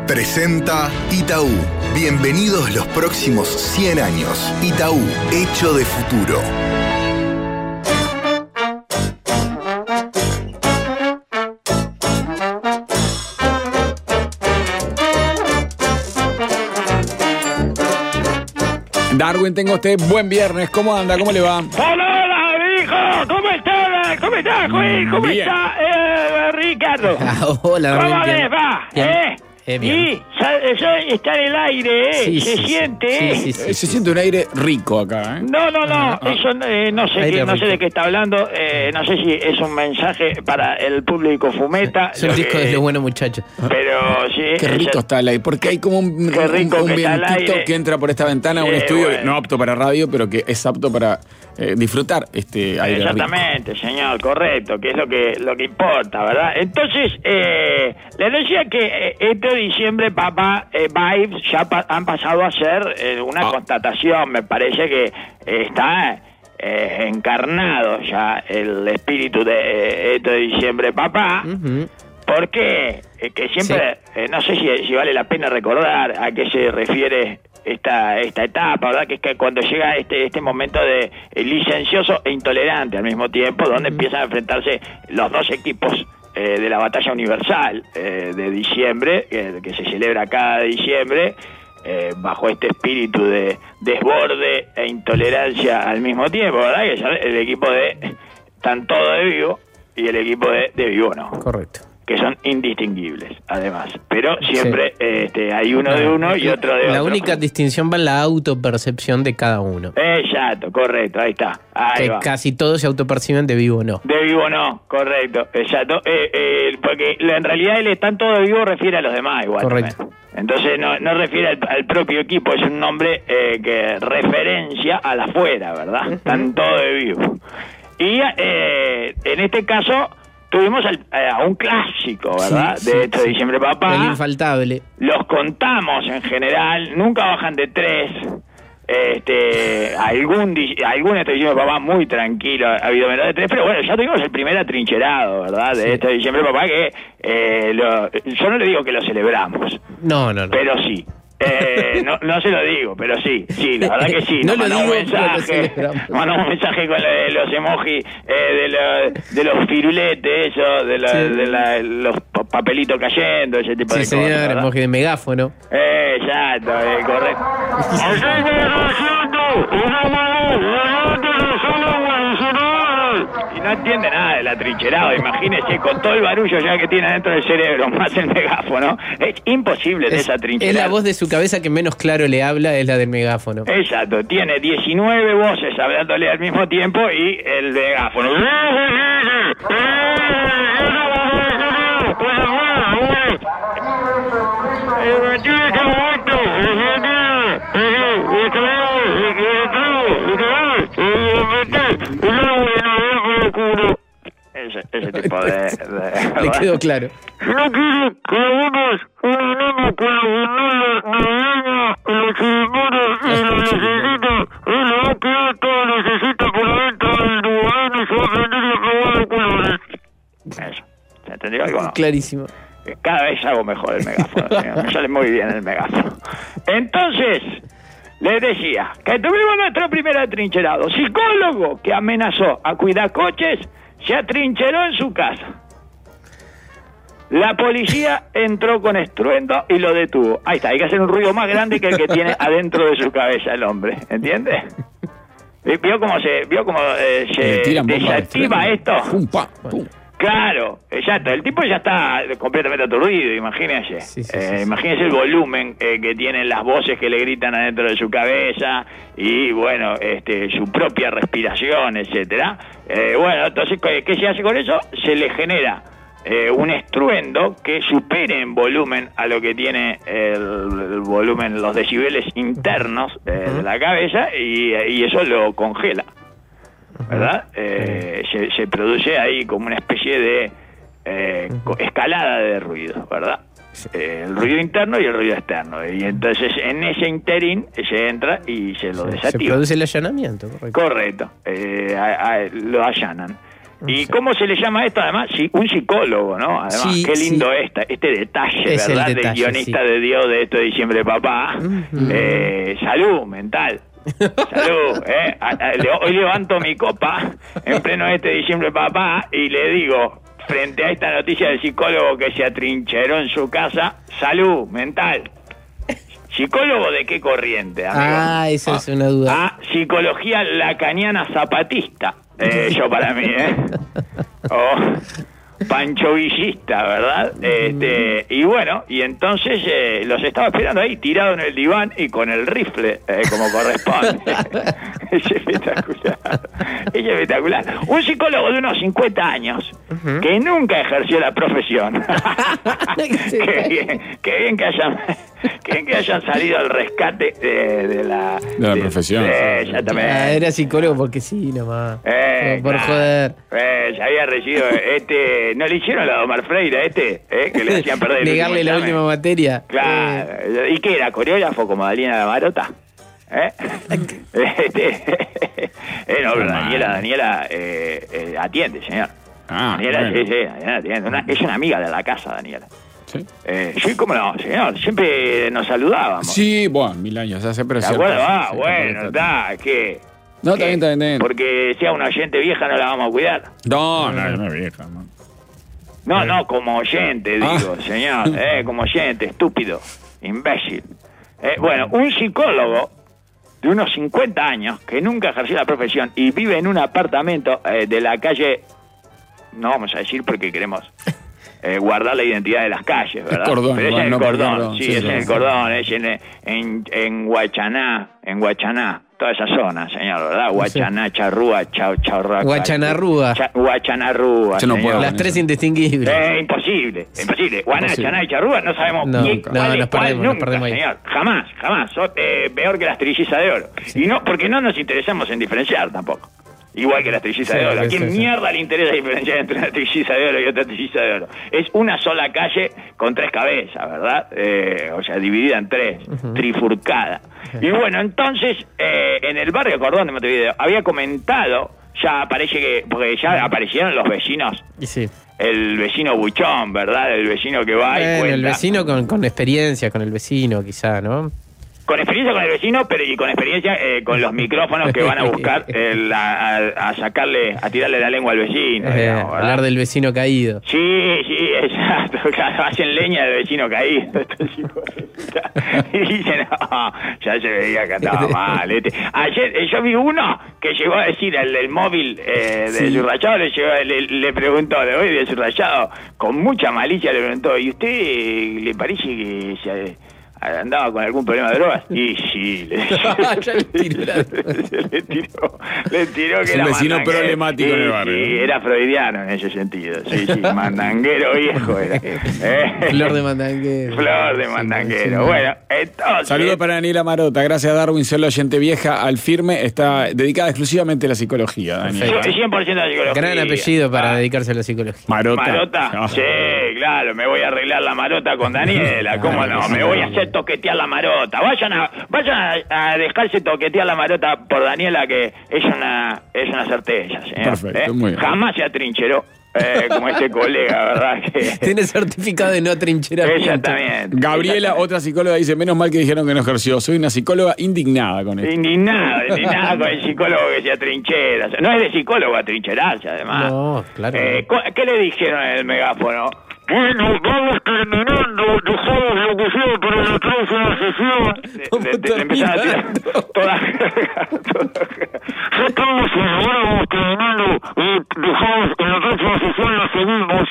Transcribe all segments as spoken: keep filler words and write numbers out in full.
Presenta Itaú. Bienvenidos los próximos cien años. Itaú, hecho de futuro. Darwin, tenga usted buen viernes. ¿Cómo anda? ¿Cómo le va? Hola, hijo. ¿Cómo estás? ¿Cómo estás, Juan? ¿Cómo Bien. está eh, Ricardo? Ah, hola, ¿Cómo Darwin, les bien. va? Bien. ¿Eh? Eh, bien. Y sa- ya está en el aire, ¿eh? Sí, Se sí, sí. siente, Sí, ¿eh? sí, sí. Eh, Se siente un aire rico acá, ¿eh? No, no, no, Ah. eso eh, no sé Aire qué, no sé rico. de qué está hablando, eh, no sé si es un mensaje para el público fumeta. Es un lo disco que- de los buenos muchachos. Pero sí, Qué es- rico está el aire, porque hay como un, Qué rico un, un que está el vientito aire. que entra por esta ventana a un Sí, estudio bueno. no apto para radio, pero que es apto para eh, disfrutar este aire rico. Exactamente, señor, correcto, que es lo que lo que importa, ¿verdad? Entonces, eh, le decía que eh, este diciembre, papá, eh, Vibes ya pa- han pasado a ser eh, una Ah. constatación, me parece que eh, está eh, encarnado ya el espíritu de eh, este diciembre, papá. Ujú. Porque eh, que siempre, eh, no sé si, si vale la pena recordar a qué se refiere esta esta etapa, ¿verdad? Que es que cuando llega este este momento de eh, licencioso e intolerante al mismo tiempo, donde empiezan a enfrentarse los dos equipos eh, de la batalla universal eh, de diciembre, que, que se celebra cada diciembre, eh, bajo este espíritu de desborde e intolerancia al mismo tiempo, ¿verdad? Que es el equipo de tanto de Vivo y el equipo de, de Vivo no, Correcto. que son indistinguibles, además. Pero siempre este, hay uno de uno y otro de La otro. única distinción va en la autopercepción de cada uno. Exacto, correcto, ahí está. Ahí Que va. casi todos se autoperciben de vivo o no. De vivo no, correcto, exacto. Eh, eh, porque en realidad el tanto de vivo refiere a los demás igual. Correcto. también. Entonces no, no refiere al, al propio equipo, es un nombre eh, que referencia a la afuera, ¿verdad? Ujú. Tanto de vivo. Y eh, en este caso tuvimos al- eh, a un clásico, ¿verdad? Sí, de sí, este sí. diciembre papá. El infaltable. Los contamos en general, nunca bajan de tres. Este, algún di- algún este diciembre papá muy tranquilo, ha habido menos de tres, pero bueno, ya tuvimos el primer atrincherado, ¿verdad? De Sí. este diciembre papá que eh, lo- yo no le digo que lo celebramos, No, no, no. pero sí. Eh, no, no se lo digo, pero sí, sí, la verdad que sí. No Nos lo mandó un digo, pero lo mensaje, celebramos. mandó un mensaje con lo de los emojis, eh, de, lo- de los firuletes, eso, de, la- Sí. de la- los pa- papelitos cayendo, ese tipo Sí, de cosas. señor, ¿verdad? emoji de megáfono. Eh, exacto, eh, correcto. Y no entiende nada del atrincherado, imagínese, con todo el barullo ya que tiene dentro del cerebro, más el megáfono, es imposible Es, desatrincherar. es la voz de su cabeza que menos claro le habla, es la del megáfono. Exacto, tiene diecinueve voces hablándole al mismo tiempo y el megáfono. Ese, ese tipo de... de- Le quedó claro. No quiere que hagamos un enano con las guirnaldas navideñas y los chirimbores y lo necesita. Él va a quedar todo lo necesita por dentro del tobogán y se va a aprender a robar de colores. Eso. ¿Se entendió algo? No? Clarísimo. Cada vez hago mejor el megáfono, señor. Me sale muy bien el megáfono. Entonces, les decía que tuvimos nuestro primer atrincherado. Psicólogo que amenazó a cuidar coches, se atrincheró en su casa. La policía entró con estruendo y lo detuvo. Ahí está, hay que hacer un ruido más grande que el que tiene adentro de su cabeza el hombre, ¿entiende? ¿Vio cómo se, vio cómo eh, Le se tiran bombas de desactiva estruendo. esto? Pum, pa, pum. Claro, exacto. El tipo ya está completamente aturdido, imagínese. Sí, sí, Eh, sí, sí. Imagínese el volumen eh, que tienen las voces que le gritan adentro de su cabeza y, bueno, este, su propia respiración, etcétera. Eh, bueno, entonces, ¿qué, qué se hace con eso? Se le genera eh, un estruendo que supere en volumen a lo que tiene el, el volumen, los decibeles internos eh, de la cabeza y, y eso lo congela. ¿Verdad? Eh, se, se produce ahí como una especie de eh, co- escalada de ruido, ¿verdad? Eh, el ruido interno y el ruido externo. Y entonces en ese interín se entra y se lo Se desactiva. produce el allanamiento, correcto. Correcto, eh, a- a- lo allanan. ¿Y cómo se le llama esto? Además, sí, un psicólogo, ¿no? Además, Sí, qué lindo sí. esta, este detalle, Es el ¿verdad? detalle, Del guionista sí. de Dios de esto de Diciembre Papá. Ujú. Eh, salud mental. Salud, ¿eh? A- a- le- Hoy levanto mi copa en pleno este Diciembre Papá y le digo, frente a esta noticia del psicólogo que se atrincheró en su casa, salud mental. ¿Psicólogo de qué corriente, amigo? Ah, esa es una duda. Ah, psicología lacaniana zapatista. Eh, yo para mí, ¿eh? O panchovillista, ¿verdad? Este, y bueno, y entonces eh, los estaba esperando ahí, tirado en el diván y con el rifle, eh, como corresponde. Es espectacular. Es espectacular. Un psicólogo de unos cincuenta años, Ujú. que nunca ejerció la profesión. Qué bien, qué bien que hayan, qué bien que hayan salido al rescate eh, de la... De la profesión. Eh, exactamente. Ah, era psicólogo porque sí, nomás. Eh, por claro. joder. Eh, ya había recibido este... ¿No le hicieron la de Omar Freire a este? Eh, que le hacían perder el Negarle último la examen. última materia. Claro. Eh, ¿Y qué era? ¿Coreógrafo como Daniela Marota? ¿Eh? este, eh, no, pero Daniela, Daniela eh, eh, atiende, señor. Ah, Daniela, bueno. sí, sí, Daniela atiende. Una- es una amiga de la casa, Daniela. Sí. Eh, sí, cómo no, señor. Siempre nos saludábamos. Sí, bueno, mil años hace, pero ¿De cierto, acuerdo? sí, Ah, sí, bueno, correcto. está, ¿qué? No, ¿Qué? está bien, está bien, está bien. Porque sea una oyente vieja no la vamos a cuidar. No, no, no es vieja, no. No, no, como oyente, Ah. digo, señor, eh, como oyente, estúpido, imbécil. Eh, bueno, un psicólogo de unos cincuenta años que nunca ejerció la profesión y vive en un apartamento eh, de la calle, no vamos a decir porque queremos eh, guardar la identidad de las calles, ¿verdad? Cordón, Pero es igual, en el no Cordón, Cordón, sí, sí, es sí, en el sí. Cordón, es en, en, en Guachaná, en Guachaná, toda esa zona, señor, ¿verdad? Guachaná, Charrúa, Chau, Chaurraca. Guachanarrúa. Cha- Guachanarrúa, Yo no puedo. señor. Las tres indistinguibles. Eh, imposible, imposible. Guaná, Imposible. Chaná y Charrúa no sabemos No, quién, no, cuál es nos cuál perdemos, nos nunca, perdemos ahí. señor. Jamás, jamás. Son, eh, peor que las trillizas de oro. Y no, porque no nos interesamos en diferenciar tampoco. Igual que las trillizas Sí, de oro. ¿A sí, quién sí, sí. mierda le interesa diferenciar entre una trilliza de oro y otra trilliza de oro? Es una sola calle con tres cabezas, ¿verdad? Eh, o sea, dividida en tres, trifurcada. Y bueno, entonces, eh, en el barrio Cordón de Montevideo, había comentado, ya parece que, porque ya aparecieron los vecinos, Y sí. el vecino buchón, ¿verdad? El vecino que va y Bueno, cuenta. el vecino con, con experiencia, con el vecino, quizá, ¿no? Con experiencia con el vecino, pero y con experiencia eh, con los micrófonos que van a buscar el, a, a- a sacarle, a tirarle la lengua al vecino. Eh, digamos, ¿verdad? hablar del vecino caído. Sí, sí, exacto. Claro, hacen leña del vecino caído. Y dicen, no, ya se veía que andaba mal. Este. Ayer eh, yo vi uno que llegó a decir al del móvil eh, de Sí. su rayado, le, llegó- le, le preguntó, de hoy de su rayado, con mucha malicia le preguntó, ¿y usted eh, le parece que se andaba con algún problema de drogas? Y sí, le, Ya le tiró la- le tiró, le tiró que Es un era vecino mandanguero. problemático en el Sí, barrio. sí, era freudiano en ese sentido. Sí, sí, mandanguero viejo era. Eh, Flor de mandanguero. Flor de Sí, mandanguero. sí. Bueno, entonces... Saludos para Daniela Marota. Gracias, Darwin. Soy la oyente vieja al firme. Está dedicada exclusivamente a la psicología, Daniela. Sí, cien por ciento de psicología. Gran apellido para Ah, dedicarse a la psicología. Marota. ¿Marota? Ah. Sí, claro, me voy a arreglar la marota con Daniela, ¿cómo Claro no? que sí. Me voy a hacer toquetear la marota. Vayan a vayan a, a dejarse toquetear la marota por Daniela, que es una es una certeza, señor. Perfecto, ¿eh? muy bien. Jamás se atrincheró, eh, como este colega, ¿verdad? Que... Tiene certificado de no trincheramiento. Exactamente. Gabriela, otra psicóloga, dice, menos mal que dijeron que no ejerció. Soy una psicóloga indignada con esto. Indignada, indignada con el psicólogo que se atrinchera. No es de psicólogo atrincherarse, además. No, claro. Eh, cu- ¿Qué le dijeron en el megáfono? Bueno, vamos terminando. Dejamos lo que sea para la próxima sesión. Le, le- le empezaron a tirar toda, toda- Ya estamos, ahora vamos terminando. Y dejamos en la próxima sesión, la seguimos.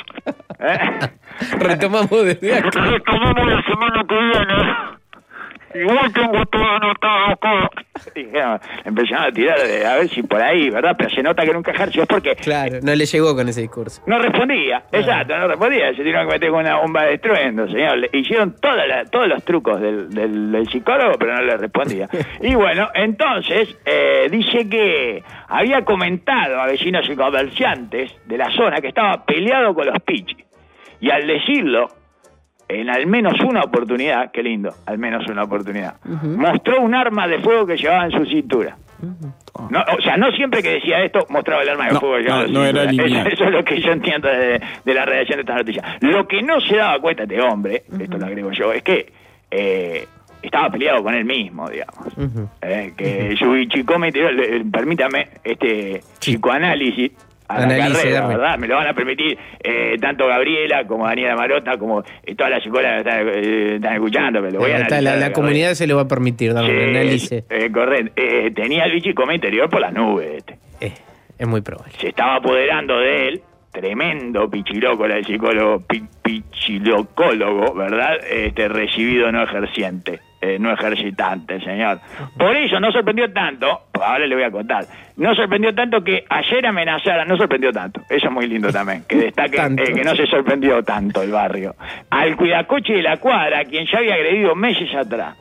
¿eh? Retomamos desde acá. Retomamos la semana que viene. Igual tengo todo anotado acá. Dijeron, empezaron a tirar de, a ver si por ahí, ¿verdad? Pero se nota que nunca ejerció, es porque Claro, no le llegó con ese discurso. no respondía. Exacto, no respondía. Se tuvieron que meter con una bomba de estruendo, señor. Le hicieron toda la- todos los trucos del, del, del psicólogo, pero no le respondía. Y bueno, entonces, eh, dice que había comentado a vecinos y comerciantes de la zona que estaba peleado con los pichis. Y al decirlo, en al menos una oportunidad, qué lindo, al menos una oportunidad, mostró un arma de fuego que llevaba en su cintura. No, o sea, no siempre que decía esto mostraba el arma de No, fuego. no, Eso- no era lineal. Eso es lo que yo entiendo de, de la redacción de esta noticia. Lo que no se daba cuenta este hombre, esto lo agrego yo, es que eh, estaba peleado con él mismo, digamos. Ujú. Eh, que su psicómetro interior, le- permítame, este psicoanálisis a la Analice, carrera, Darwin. ¿verdad? Me lo van a permitir eh, tanto Gabriela como Daniela Marota, como eh, todas las psicólogas que están, eh, están escuchando, me lo voy a Está, analizar. la, la Gabriela. comunidad se lo va a permitir, Darwin, Sí, analice. eh, correcto. Eh, tenía el bichicome interior por las nubes, este. Eh, es muy probable. Se estaba apoderando de él, tremendo pichiloco, el psicólogo, pi, pichilocólogo, ¿verdad? Este, recibido no ejerciente, eh, no ejercitante, señor. Por eso no sorprendió tanto, ahora le voy a contar, no sorprendió tanto que ayer amenazaran, no sorprendió tanto, eso es muy lindo también, que destaque Tanto. eh, que no se sorprendió tanto el barrio. Al cuidacoche de la cuadra, quien ya había agredido meses atrás.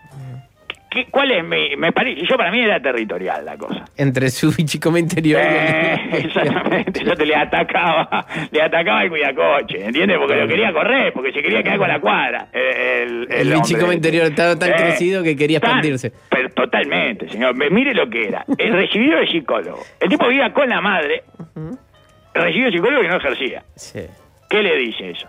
¿Qué, ¿Cuál es mi...? Me parece, yo para mí era territorial la cosa. Entre su bichicoma interior y Eh, el- exactamente, yo te le atacaba, le atacaba el cuidacoche, ¿entiendes? Porque lo quería correr, porque se quería quedar con la cuadra. eh, El, El bichicoma hombre. interior estaba tan Eh, crecido que quería tan- expandirse. Pero totalmente, señor. Me- Mire lo que era. El recibido de psicólogo. El tipo vivía con la madre, el recibido de psicólogo y no ejercía. Sí. ¿Qué le dice eso?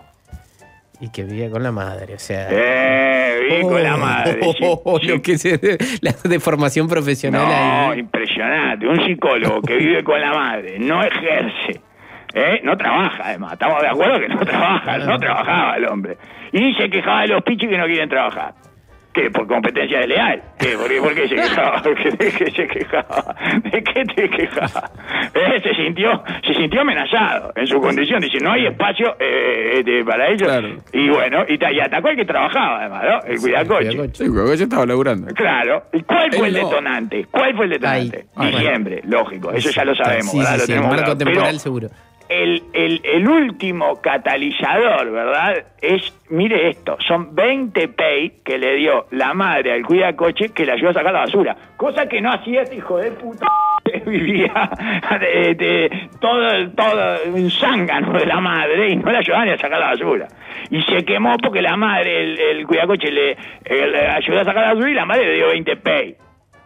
Y que vivía con la madre, o sea... Eh, viví con la madre. sí, Oh, sí. lo que se, la deformación profesional No, ahí. impresionante. Un psicólogo que vive con la madre, no ejerce, ¿eh? No trabaja, además. Estamos de acuerdo que no trabaja, no trabajaba el hombre. Y se quejaba de los pichis que no quieren trabajar. ¿Qué? ¿Por competencia desleal? ¿Qué? ¿Por qué, por qué se quejaba? ¿De qué se quejaba? ¿De qué te quejaba? Eh, se sintió se sintió amenazado en su condición. Dice, no hay espacio eh, de- para ellos. Claro. Y bueno, y, ta- y atacó al que trabajaba, además, ¿no? El cuidacoche. cuidacoche. Sí, porque yo estaba laburando. Claro. ¿Y cuál fue el Él no. detonante? ¿Cuál fue el detonante? Ay, Diciembre, lógico. Eso ya lo sabemos, Sí, ¿verdad? sí, Lo sí, tenemos marco claro. temporal Pero seguro. el, el, el último catalizador, ¿verdad? Es, mire esto, son veinte pay que le dio la madre al cuidacoche que le ayudó a sacar la basura. Cosa que no hacía este hijo de puta que vivía de, de, todo, todo un zángano de la madre y no le ayudaba ni a sacar la basura. Y se quemó porque la madre, el, el cuidacoche le, eh, le ayudó a sacar la basura y la madre le dio veinte pay.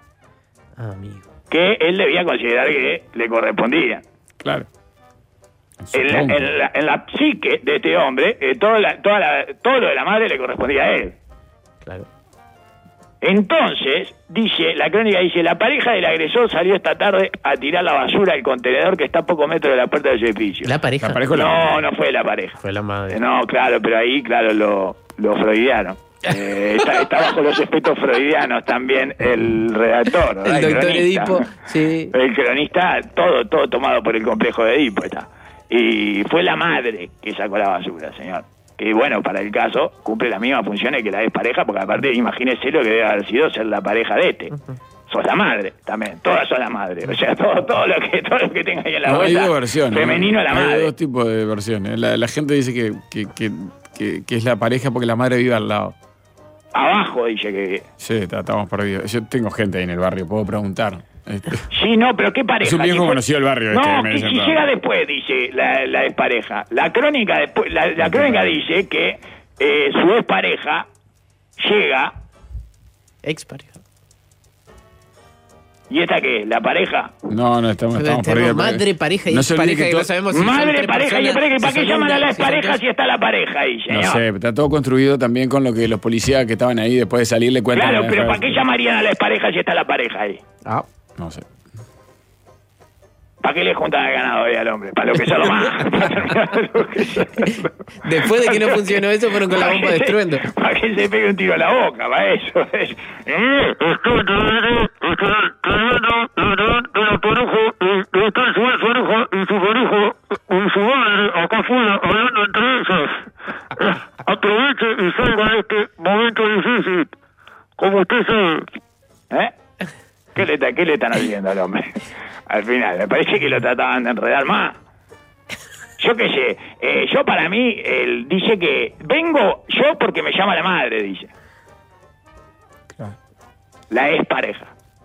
Ah, amigo. Que él debía considerar que le correspondía. Claro. En la, Supongo. en, la, en la psique de este hombre, eh, toda la, toda la, todo lo de la madre le correspondía a él. Claro. Entonces, dice, la crónica dice, la pareja del agresor salió esta tarde a tirar la basura al contenedor que está a pocos metros de la puerta del edificio. La pareja. La pareja o la No, madre. no fue la pareja. Fue la madre. Eh, No, claro, pero ahí, claro, lo, lo freudiaron. Eh, está, está bajo los efectos freudianos también el redactor, ¿verdad? El doctor cronista. Edipo, sí. El cronista, todo, todo tomado por el complejo de Edipo está. Y fue la madre que sacó la basura, señor. Que bueno, para el caso, cumple las mismas funciones que la expareja, porque aparte, imagínese lo que debe haber sido ser la pareja de este. Sos la madre también, todas son la madre. O sea, todo, todo lo que todo lo que tenga ahí en la No, hay vuelta, dos versiones. femenino a la Hay madre. dos tipos de versiones. La, la gente dice que, que, que, que, que es la pareja porque la madre vive al lado. Abajo dice que... Sí, está- estamos perdidos. Yo tengo gente ahí en el barrio, puedo preguntar. Este, Sí, no, pero ¿qué pareja? Es un viejo Si fue- conocido del barrio, No, este, me que dicen si todo. llega después, dice la, la expareja. La crónica después, la, la crónica dice que eh, su expareja llega, Ex pareja. ¿y esta qué es? ¿La pareja? no, no, estamos, estamos Tenemos perdidos. madre, pareja y No se olvide pareja que que todo- no sabemos si son Madre, tres pareja y personas, expareja. ¿Para si qué son llaman a una, la si son expareja tres? si está la pareja ahí, señor? No sé, está todo construido también con lo que los policías que estaban ahí después de salir le cuentan. Claro, a la pero hija ¿para de- qué llamarían a la expareja si está la pareja ahí? Ah, No sé. ¿Para qué le juntan al ganado ahí al hombre? ¿Para lo que se lo más? después de que no funcionó eso, fueron con la bomba de estruendo. Para que se pegue un tiro a la boca, para eso. es- Eh, estoy tremendo, estoy tremendo, ¿verdad? De la pareja, eh, está su pareja y su pareja y su madre acá afuera hablando entre ellas. Eh, aproveche y salga de este momento difícil, como usted sabe. ¿Eh? ¿Qué le, está- ¿Qué le están haciendo al hombre? Al final, me parece que lo trataban de enredar más. Yo qué sé, eh, yo para mí, él dice que vengo yo porque me llama la madre, dice. Claro. La ex pareja.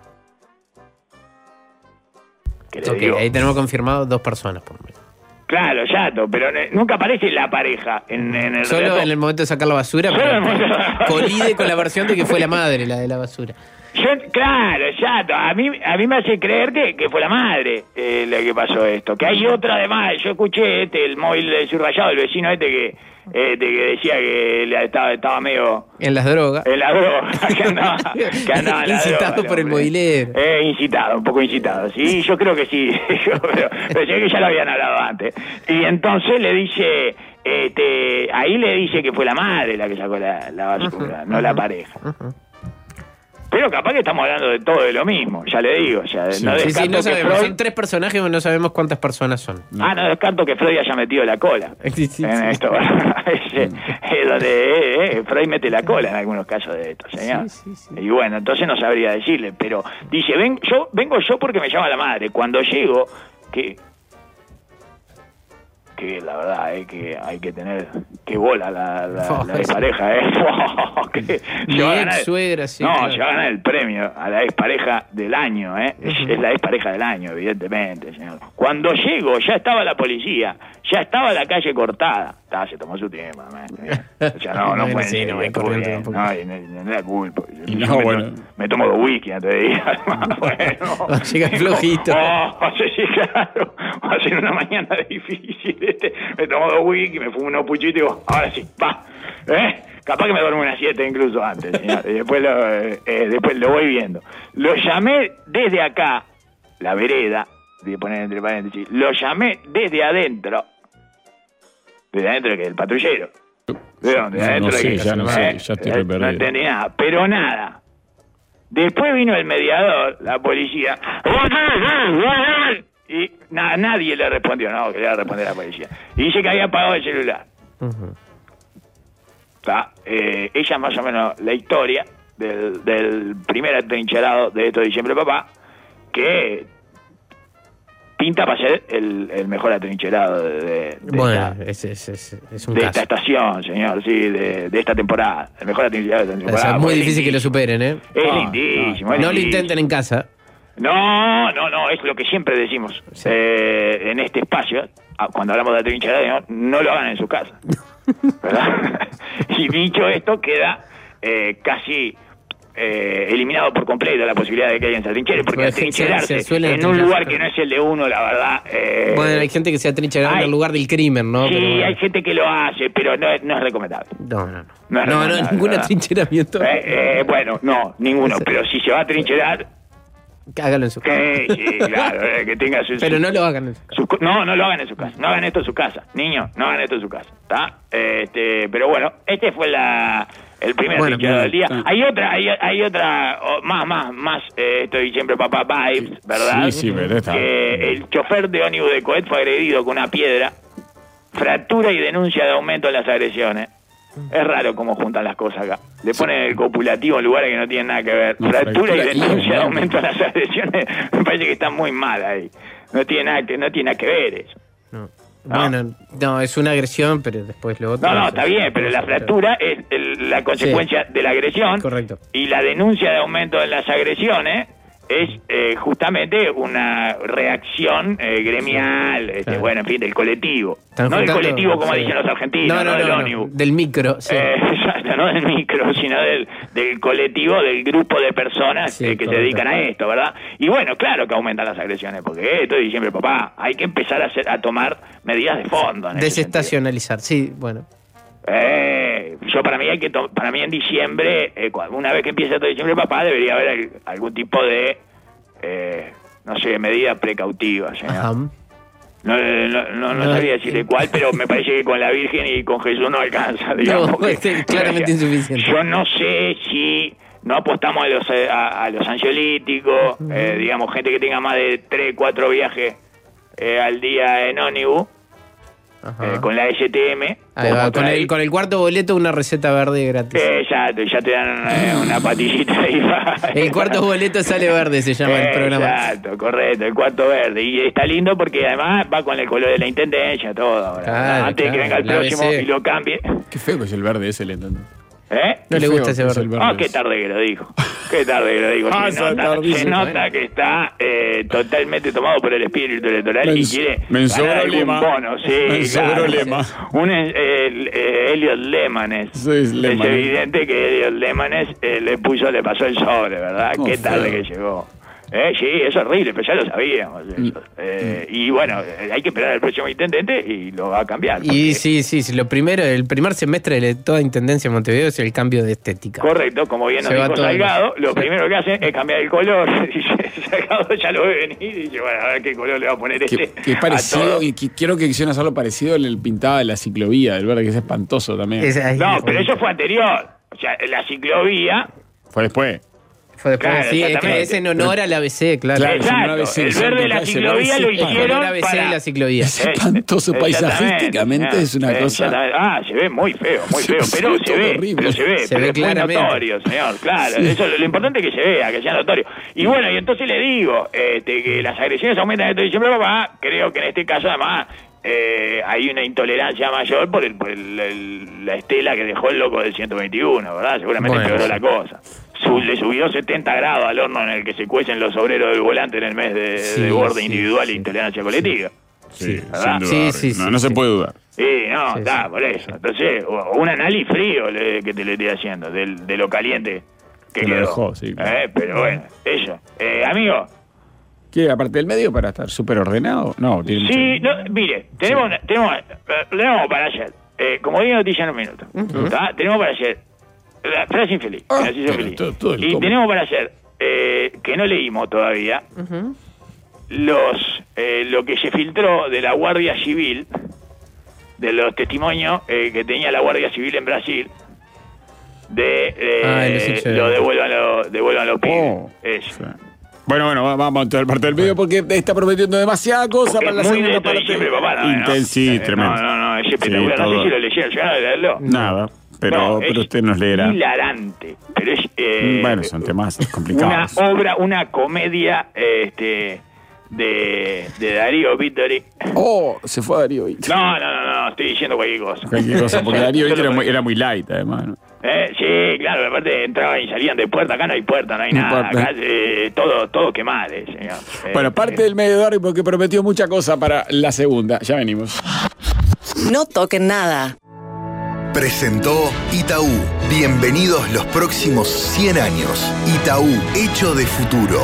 ¿Qué le Ok, digo? ahí tenemos confirmado dos personas. Por lo menos. Claro, chato, pero ne- nunca aparece la pareja en, en el Solo relato. en el momento de sacar la basura, Solo en el pero momento de- colide con la versión de que fue la madre la de la basura. Yo, claro, exacto. A mí, a mí me hace creer que, que fue la madre eh, la que pasó esto. Que hay otra además. Yo escuché este, el móvil de subrayado, el vecino este que, este, que decía que le estaba, estaba medio... En las drogas. En la droga, que andaba, que andaba en la Incitado droga, por el hombre. movilero. Eh, incitado, un poco incitado. Sí, yo creo que sí. Yo creo, pero sé que ya lo habían hablado antes. Y entonces le dice... Este, ahí le dice que fue la madre la que sacó la, la basura, uh-huh, no uh-huh, la pareja. Uh-huh. Pero capaz que estamos hablando de todo de lo mismo, ya le digo. Ya, sí, no sí, sí, no sabemos. Freud... Son tres personajes, pero no sabemos cuántas personas son. Ah, no descarto que Freud haya metido la cola sí, sí, en sí. esto. es, es donde eh, eh, Freud mete la cola en algunos casos de esto, señor. Sí, sí, sí. Y bueno, entonces no sabría decirle, pero dice, ven, yo vengo yo porque me llama la madre. Cuando llego, que... que la verdad es que hay que tener que bola la, la, oh, la expareja, ¿eh? Oh, que Mi ex suegra, sí. No, claro. se va a ganar el premio a la expareja del año, ¿eh? Uh-huh. Es, es la expareja del año, evidentemente, señor. Cuando llego, ya estaba la policía, ya estaba la calle cortada. Ah, se tomó su tiempo, ¿eh? O sea, no, no puede ser. No, no, no, no era culpa. No, me, bueno. me tomo dos whisky antes de ir. Bueno. Llega flojito. Oh, oh, sí, claro. Va a ser una mañana difícil. Este. Me tomo dos whisky, me fumo unos puchitos y digo, ahora sí, va. ¿Eh? Capaz que me duermo una siesta incluso antes, señor. Y después lo, eh, después lo voy viendo. Lo llamé desde acá, la vereda, de poner entre paréntesis, lo llamé desde adentro. Desde adentro que el patrullero. ¿De dónde? De adentro no, no sé, que, ya no ¿eh? sé, ya estoy eh, perdido. No entendí nada, pero nada. Después vino el mediador, la policía. Y na, nadie le respondió, no, que le iba a responder a la policía. Y dice que había apagado el celular. Uh-huh. Eh, ella más o menos la historia del, del primer atrincherado de esto de Diciembre Papá, que pinta para ser el, el mejor atrincherado de, de, de, bueno, esta, es, es, es, es un de caso. esta estación, señor, sí, de, de esta temporada. El mejor atrincherado de esta temporada. O sea, es muy difícil que lo superen, ¿eh? Es oh, lindísimo. No, es no lindísimo. lo intenten en casa. No, no, no, es lo que siempre decimos sí. eh, en este espacio, cuando hablamos de atrincherado, no, no lo hagan en su casa. ¿Verdad? Y dicho esto, queda eh, casi eh, eliminado por completo la posibilidad de que alguien se atrinchera, porque pues atrincherarse se, se en un lugar que no es el de uno, la verdad... Eh, bueno, hay gente que se atrinchera en el lugar del crimen, ¿no? Sí, pero bueno. Hay gente que lo hace, pero no es, no es recomendable. No, no, no. No, es no, no ningún atrincheramiento. Eh, eh, bueno, no, ninguno, pero si se va a atrincherar... Hágalo en su casa. Sí, sí, claro, eh, que tenga su... Pero su, no lo hagan en su casa. Su, no, no lo hagan en su casa. No hagan esto en su casa. Niños, no hagan esto en su casa. ¿Está? Este, pero bueno, este fue la el primer bueno, atrincherado del día. Hay otra, hay, hay otra, oh, más, más, más, eh, esto de Diciembre Papá vibes, ¿verdad? Sí, sí, verdad. Que el chofer de ómnibus de Coet fue agredido con una piedra, fractura y denuncia de aumento en las agresiones. Es raro cómo juntan las cosas acá. Le ponen el copulativo en lugares que no tienen nada que ver. No, fractura, fractura y denuncia de aumento en las agresiones. Me parece que está muy mal ahí. No tiene nada que, no tiene nada que ver eso. No. ¿No? Bueno, no, es una agresión, pero después lo otro... No, no, está bien, pero la fractura es el, la consecuencia sí. de la agresión. Correcto. Y la denuncia de aumento en las agresiones es eh, justamente una reacción eh, gremial, sí, este, claro. bueno, en fin, del colectivo. Están no del colectivo, como sí. dicen los argentinos, no, no, no del no, ómnibus. No, del micro, sí. Eh, exacto, no del micro, sino del, del colectivo, del grupo de personas sí, eh, que correcto. se dedican a esto, ¿verdad? Y bueno, claro que aumentan las agresiones, porque esto es diciembre, papá, hay que empezar a, hacer, a tomar medidas de fondo. En Desestacionalizar, sí, bueno. Eh, yo para mí hay que to- para mí en diciembre, eh, una vez que empiece todo diciembre, papá, debería haber el, algún tipo de eh, no sé, medida precautiva, señor. No, no, no, no, no sabía decirle cuál, pero me parece que con la Virgen y con Jesús no alcanza, digamos. No, es claramente insuficiente. Yo no sé si no apostamos a los a, a los ansiolíticos, uh-huh. eh, digamos, gente que tenga más de tres, cuatro viajes eh, al día en ómnibus. Eh, con la S T M va, con, el, con el cuarto boleto una receta verde gratis. Eh, ya, ya te dan eh, una patillita ahí para, el cuarto boleto sale verde, se llama eh, el programa. Exacto, correcto, el cuarto verde. Y está lindo porque además va con el color de la intendencia, todo ahora. Claro, antes claro, de que venga el próximo A B C. Y lo cambie. Qué feo que es el verde ese, le entiendo. ¿Eh? No le gusta ese verde. Ah, oh, qué tarde que lo dijo. Qué tarde que lo digo. Ah, Se nota, tardísimo, se nota bueno. que está eh, totalmente tomado por el espíritu electoral Men- y quiere men sobró ganar algún lema. bono. Sí, Men sobró claro. lema. Un eh, eh, Elliot Lemanes. Sí, es Lemanes. Es evidente que Elliot Lemanes eh, le puso, le pasó el sobre, ¿verdad? Oh, Qué tarde feo. que llegó. Eh, sí, eso es horrible, pero ya lo sabíamos. Eso. Eh, y bueno, eh, hay que esperar al próximo intendente y lo va a cambiar. Y porque- sí, sí, sí, lo primero, el primer semestre de toda intendencia en Montevideo es el cambio de estética. Correcto, como bien nos Se va dijo todo. Salgado, lo Sí. primero que hacen es cambiar el color. Dice, Salgado ya lo ve venir y dice, bueno, a ver qué color le va a poner Que, este. que es a parecido, todo. y que quiero que quisieran hacerlo parecido al pintado de la ciclovía del verde, que es espantoso también. Es- ay, No, es pero bonito. eso fue anterior. O sea, la ciclovía. Fue después. Fue después, Claro, sí, es que exactamente. es en honor al A B C, claro. Claro, Exacto, señor A B C, el señor verde de la Ese ciclovía verde lo sí, En hicieron honor a A B C para- y la ciclovía. Es espantoso Eh, paisajísticamente, exactamente, es una eh, cosa. exactamente. Ah, se ve muy feo, muy Se- feo, se pero ve se todo ve, horrible. pero se ve, Se pero ve es muy claramente. notorio, señor, claro. Sí. Eso, lo importante es que se vea, que sea notorio. Y bueno, y entonces le digo, este, que las agresiones aumentan en todo diciembre, papá, creo que en este caso además eh, hay una intolerancia mayor por, el, por el, el- la estela que dejó el loco del ciento veintiuno, ¿verdad? Seguramente Bueno, empeoró sí. la cosa. Su- le subió setenta grados al horno en el que se cuecen los obreros del volante en el mes de, Sí, de borde sí, individual sí. e intolerancia colectiva. Sí, ¿verdad? sin duda. Sí, Barry. sí, no, sí, no se sí. puede dudar. Sí, no, Sí, está, sí. por eso. Entonces, o- un análisis frío le- que te le estoy haciendo, del, de lo caliente que Que lo quedó. dejó, sí, claro. Eh, pero bueno, eso. Eh, amigo, ¿Qué? Aparte del medio para estar súper ordenado. No, tiene sí, mucho- no, mire, tenemos, una- tenemos, eh, tenemos para ayer, eh, como digo noticia en un minuto, ¿tá? Tenemos para ayer, la frase infeliz, Ah, la noticia pero infeliz. todo- todo el Y combo. tenemos para ayer, eh, que no leímos todavía, Ujú. los eh, lo que se filtró de la Guardia Civil, de los testimonios eh, que tenía la Guardia Civil en Brasil, de eh, Ah, los hechos de- lo devuelvan los devuelvan los pibes. Oh, Eso. sí. Bueno, bueno, va- vamos a toda la parte del medio porque está prometiendo demasiada cosa Porque para la es muy segunda de esto parte. diciembre, papá. No, no. Intenso, sí, Eh, tremendo. No, no, no, es Sí, espectacular. no todo. sé si lo leyeron, ¿llegaron a leerlo? Nada, pero, No, pero es usted nos leerá. hilarante. Pero es. eh, Bueno, son temas una complicados. obra, una comedia este, de, de Darío Vittori. Oh, se fue Darío Víctor. No, no, no, no, estoy diciendo cualquier cosa. Cualquier cosa, porque Darío Víctor Solo era muy, para- era muy light, además. ¿no? Eh, sí, claro, aparte entraban y salían de puerta, acá no hay puerta, no hay No nada, importa. acá eh, todo, todo quemales, señor. Eh, Bueno, parte del medio de Darío porque prometió mucha cosa para la segunda. Ya venimos. No toquen nada. Presentó Itaú. Bienvenidos los próximos cien años. Itaú, hecho de futuro.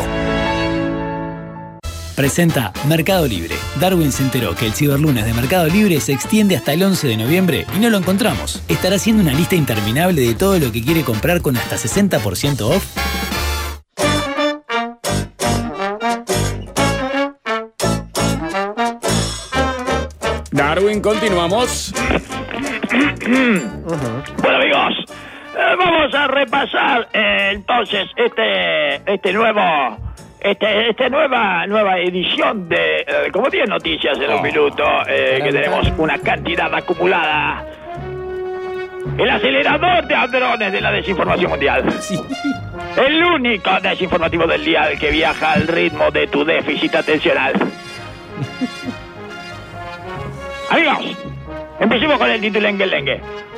Presenta Mercado Libre. Darwin se enteró que el Ciberlunes de Mercado Libre se extiende hasta el once de noviembre y no lo encontramos. ¿Estará haciendo una lista interminable de todo lo que quiere comprar con hasta sesenta por ciento off? Darwin, continuamos. Bueno, amigos, eh, vamos a repasar eh, entonces este este nuevo este este nueva nueva edición de eh, como diez noticias en un Oh. minuto eh, que tenemos una cantidad acumulada. El acelerador de hadrones de la desinformación mundial. El único desinformativo del día que viaja al ritmo de tu déficit atencional. Amigos, empecemos con el titulengue lengue.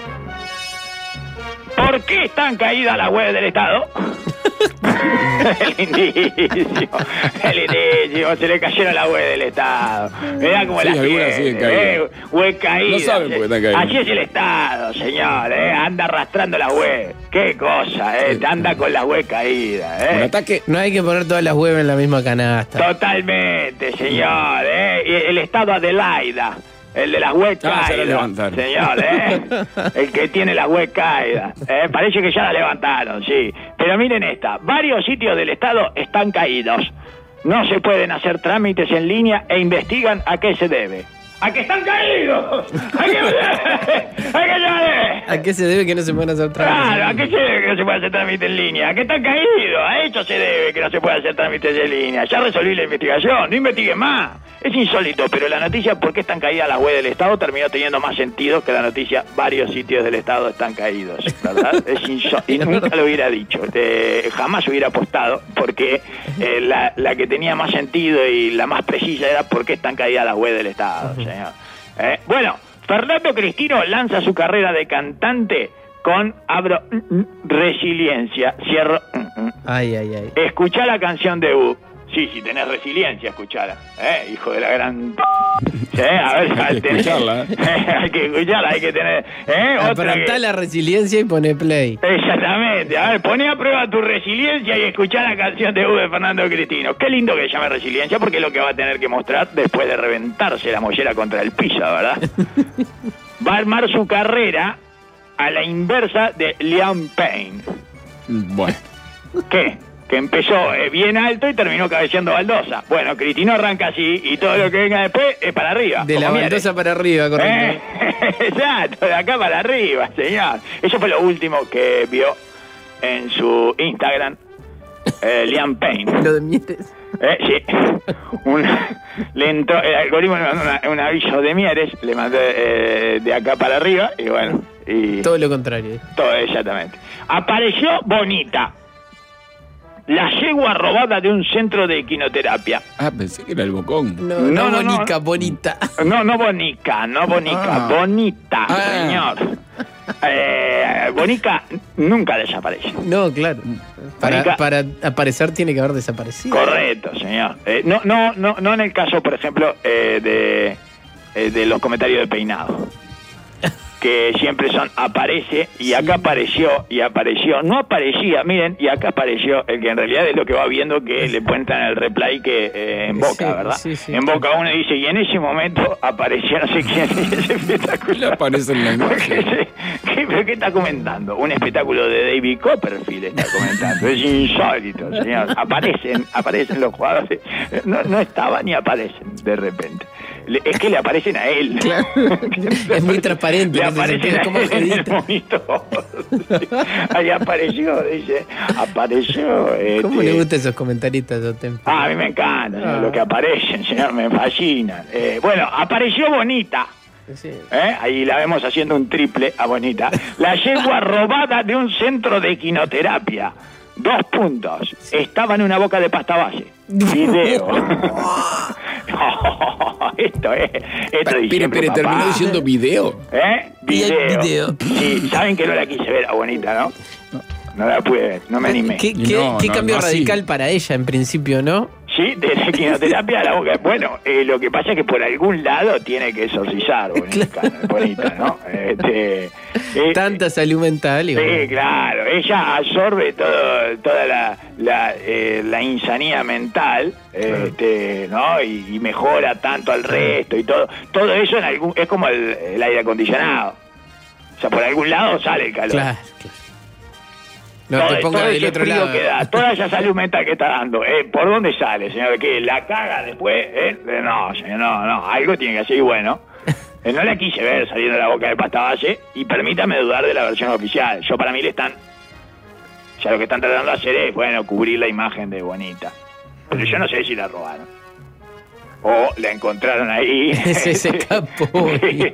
¿Por qué están caídas las webs del Estado? El indicio, el indicio, se le cayeron las webs del Estado. Mirá cómo Sí, las algunas tiene, siguen caídas. eh, web caídas. No saben por qué están caídas. Así es el Estado, señor, eh, anda arrastrando las webs. Qué cosa, eh, anda con las webs caídas, eh. Un ataque. No hay que poner todas las webs en la misma canasta. Totalmente, señor, ¿eh? Y el estado Adelaida, el de las web Ah, ya la caídas, levantaron. señor, ¿eh? El que tiene las web caídas, ¿eh? Parece que ya la levantaron, sí. Pero miren esta, varios sitios del estado están caídos. No se pueden hacer trámites en línea e investigan a qué se debe. ¡A que están caídos! ¡A que, a que ya ¿A qué se debe que no se pueden hacer trámites? Claro, ¿a qué se debe que no se puede hacer trámite en línea? ¿A qué están caídos? A eso se debe que no se puede hacer trámites en línea. Ya resolví la investigación, no investiguen más. Es insólito, pero la noticia ¿por qué están caídas las webs del Estado? Terminó teniendo más sentido que la noticia varios sitios del Estado están caídos, ¿verdad? Es insólito. Y nunca lo hubiera dicho, eh, jamás hubiera apostado, porque eh, la, la que tenía más sentido y la más precisa era ¿por qué están caídas las webs del Estado, señor? Eh, bueno, Fernando Cristino lanza su carrera de cantante con, abro, mm, mm, resiliencia, cierro, mm, mm, Ay, ay, ay. Escuchá la canción de U. Sí, si tenés resiliencia, escuchala. ¿Eh? Hijo de la gran... ¿Sí? A ver, hay que tenés... escucharla. ¿eh? hay que escucharla, hay que tener... ¿Eh? Otra Apretá que... la resiliencia y pone play. Exactamente. A ver, poné a prueba tu resiliencia y escuchá la canción de U de Fernando Cristino. Qué lindo que se llame resiliencia, porque es lo que va a tener que mostrar después de reventarse la mollera contra el piso, ¿verdad? Va a armar su carrera a la inversa de Liam Payne. Bueno. ¿Qué? Que empezó eh, bien alto y terminó cabeceando baldosa. Bueno, Cristino arranca así y todo lo que venga después es para arriba. De la como baldosa Mieres. para arriba, correcto. Eh, Exacto, de acá para arriba, señor. Eso fue lo último que vio en su Instagram eh, Liam Payne. Lo de Mieres. Eh, sí. Un, lento, el algoritmo le mandó una- un aviso de Mieres, le mandó eh, de acá para arriba y bueno. Y Todo lo contrario. todo exactamente. Apareció Bonita, la yegua robada de un centro de equinoterapia. Ah, pensé que era el bocón. No, No, no, no, no. bonica, bonita. No, no Bonica, no Bonica, Ah. Bonita, Ah. señor. Eh, Bonica nunca desaparece. No, claro. Para, Bonica. para aparecer tiene que haber desaparecido. Correcto, señor. Eh, no, no, no, no en el caso, por ejemplo, eh, de, eh, de los comentarios de peinado, que siempre son aparece y acá apareció y apareció, no aparecía, miren, y acá apareció, el que en realidad es lo que va viendo que le cuentan el replay que eh, en Boca, Sí, ¿verdad? sí, sí. En Boca uno dice, y en ese momento apareció no sé quién, y es Le espectacular. aparece en la imagen. ¿Qué, pero ¿Qué está comentando? Un espectáculo de David Copperfield está comentando. Es insólito, señor. Aparecen, aparecen los jugadores. No, no estaban ni aparecen de repente. Le- es que le aparecen a él. Claro. Es muy transparente Le en ese aparecen sentido, a como él en el edita. monitor. Ahí apareció, dice. Apareció. ¿Cómo este, le gustan esos comentaristas de Otempo? Ah, a mí me encanta, señor, lo que aparecen, señor, me fascinan. Eh, bueno, apareció Bonita. Sí. ¿Eh? Ahí la vemos haciendo un triple a Bonita. La yegua robada de un centro de equinoterapia. Dos puntos. Estaba en una boca de pasta base. Video. esto es. Esto dice Pero, pero papá. terminó diciendo video. ¿Eh? Y el Video. video. Sí, saben que no la quise ver a Bonita, ¿no? No la pude ver, no me animé. ¿Qué, Y qué- no, qué no, cambio no así. radical para ella en principio, no? Sí, de la equinoterapia a la boca. Bueno, eh, lo que pasa es que por algún lado tiene que exorcizar, Bonita, Bonita, ¿no? Este, eh, Tanta salud mental. Y Sí, bueno. claro. Ella absorbe todo, toda la, la, eh, la insanía mental, este, ¿no? Y, y mejora tanto al resto y todo. Todo eso en algún, es como el, el aire acondicionado. O sea, por algún lado sale el calor. Claro, claro. No todo, te pongas todo del ese otro frío lado. que da, toda esa salud mental que está dando, eh, ¿por dónde sale, señor? ¿Qué? ¿La caga después? Eh? No, señor, no, no. Algo tiene que hacer y bueno. Eh, no la quise ver saliendo de la boca de pasta base y permítame dudar de la versión oficial. Yo para mí le están... Ya lo que están tratando de hacer es, bueno, cubrir la imagen de Bonita. Pero yo no sé si la robaron. O la encontraron ahí. Se- se escapó.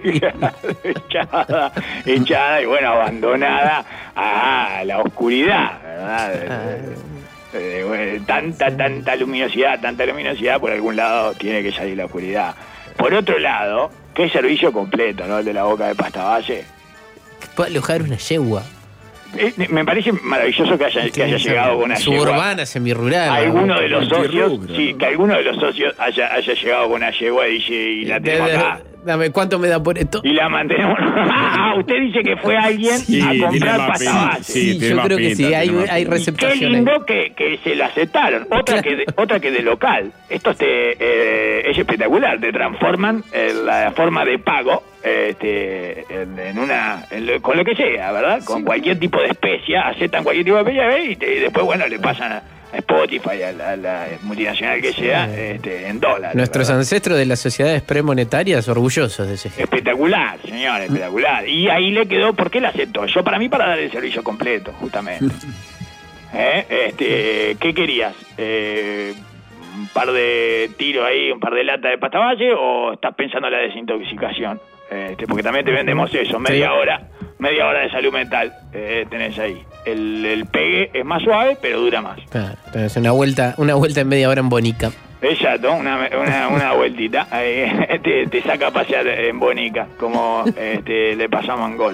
echada, echada y bueno, abandonada a la oscuridad, ¿verdad? Ah. Eh, bueno, tanta, tanta luminosidad, tanta luminosidad, por algún lado tiene que salir la oscuridad. Por otro lado, qué servicio completo, ¿no? El de la boca de pasta base. Puede alojar una yegua. Eh, me parece maravilloso que haya, que haya llegado con una yegua. Suburbana, semirural. Alguno de los socios, Multirrubro, sí, ¿no? que alguno de los socios haya, haya llegado con una yegua y dice, y la tenemos acá. Dame, ¿cuánto me da por esto? Y la mantenemos. Ah, usted dice que fue alguien Sí, a tiene comprar más pasta pinta, base. sí, Sí, tiene yo más creo que pinta, sí, hay, tiene más hay pinta. Qué receptación. lindo que, que se lo aceptaron. Otra que de, otra que de local. Esto te, eh, es espectacular. Te transforman en la forma de pago este, en, en una en lo- con lo que sea, ¿verdad? Con cualquier tipo de especia. Aceptan cualquier tipo de especia y, te- y después, bueno, le pasan a, a Spotify, a la, a la multinacional que sea, este, en dólares. Nuestros ¿verdad? ancestros de las sociedades premonetarias orgullosos de ese gesto. Espectacular, señor, espectacular. Y ahí le quedó, ¿por qué la aceptó? Yo para mí para dar el servicio completo, justamente. ¿Eh? Este, ¿qué querías? Eh, ¿Un par de tiros ahí, un par de latas de pasta base o estás pensando en la desintoxicación? Este, porque también te vendemos eso, media Sí. hora, media hora de salud mental eh, tenés ahí. El, el pegue es más suave, pero dura más. Claro, es una vuelta, una vuelta en media hora en Bonica. Exacto, una, una, una vueltita. Ahí, te, te saca a pasear en Bonica, como este, le pasó a Mangolio.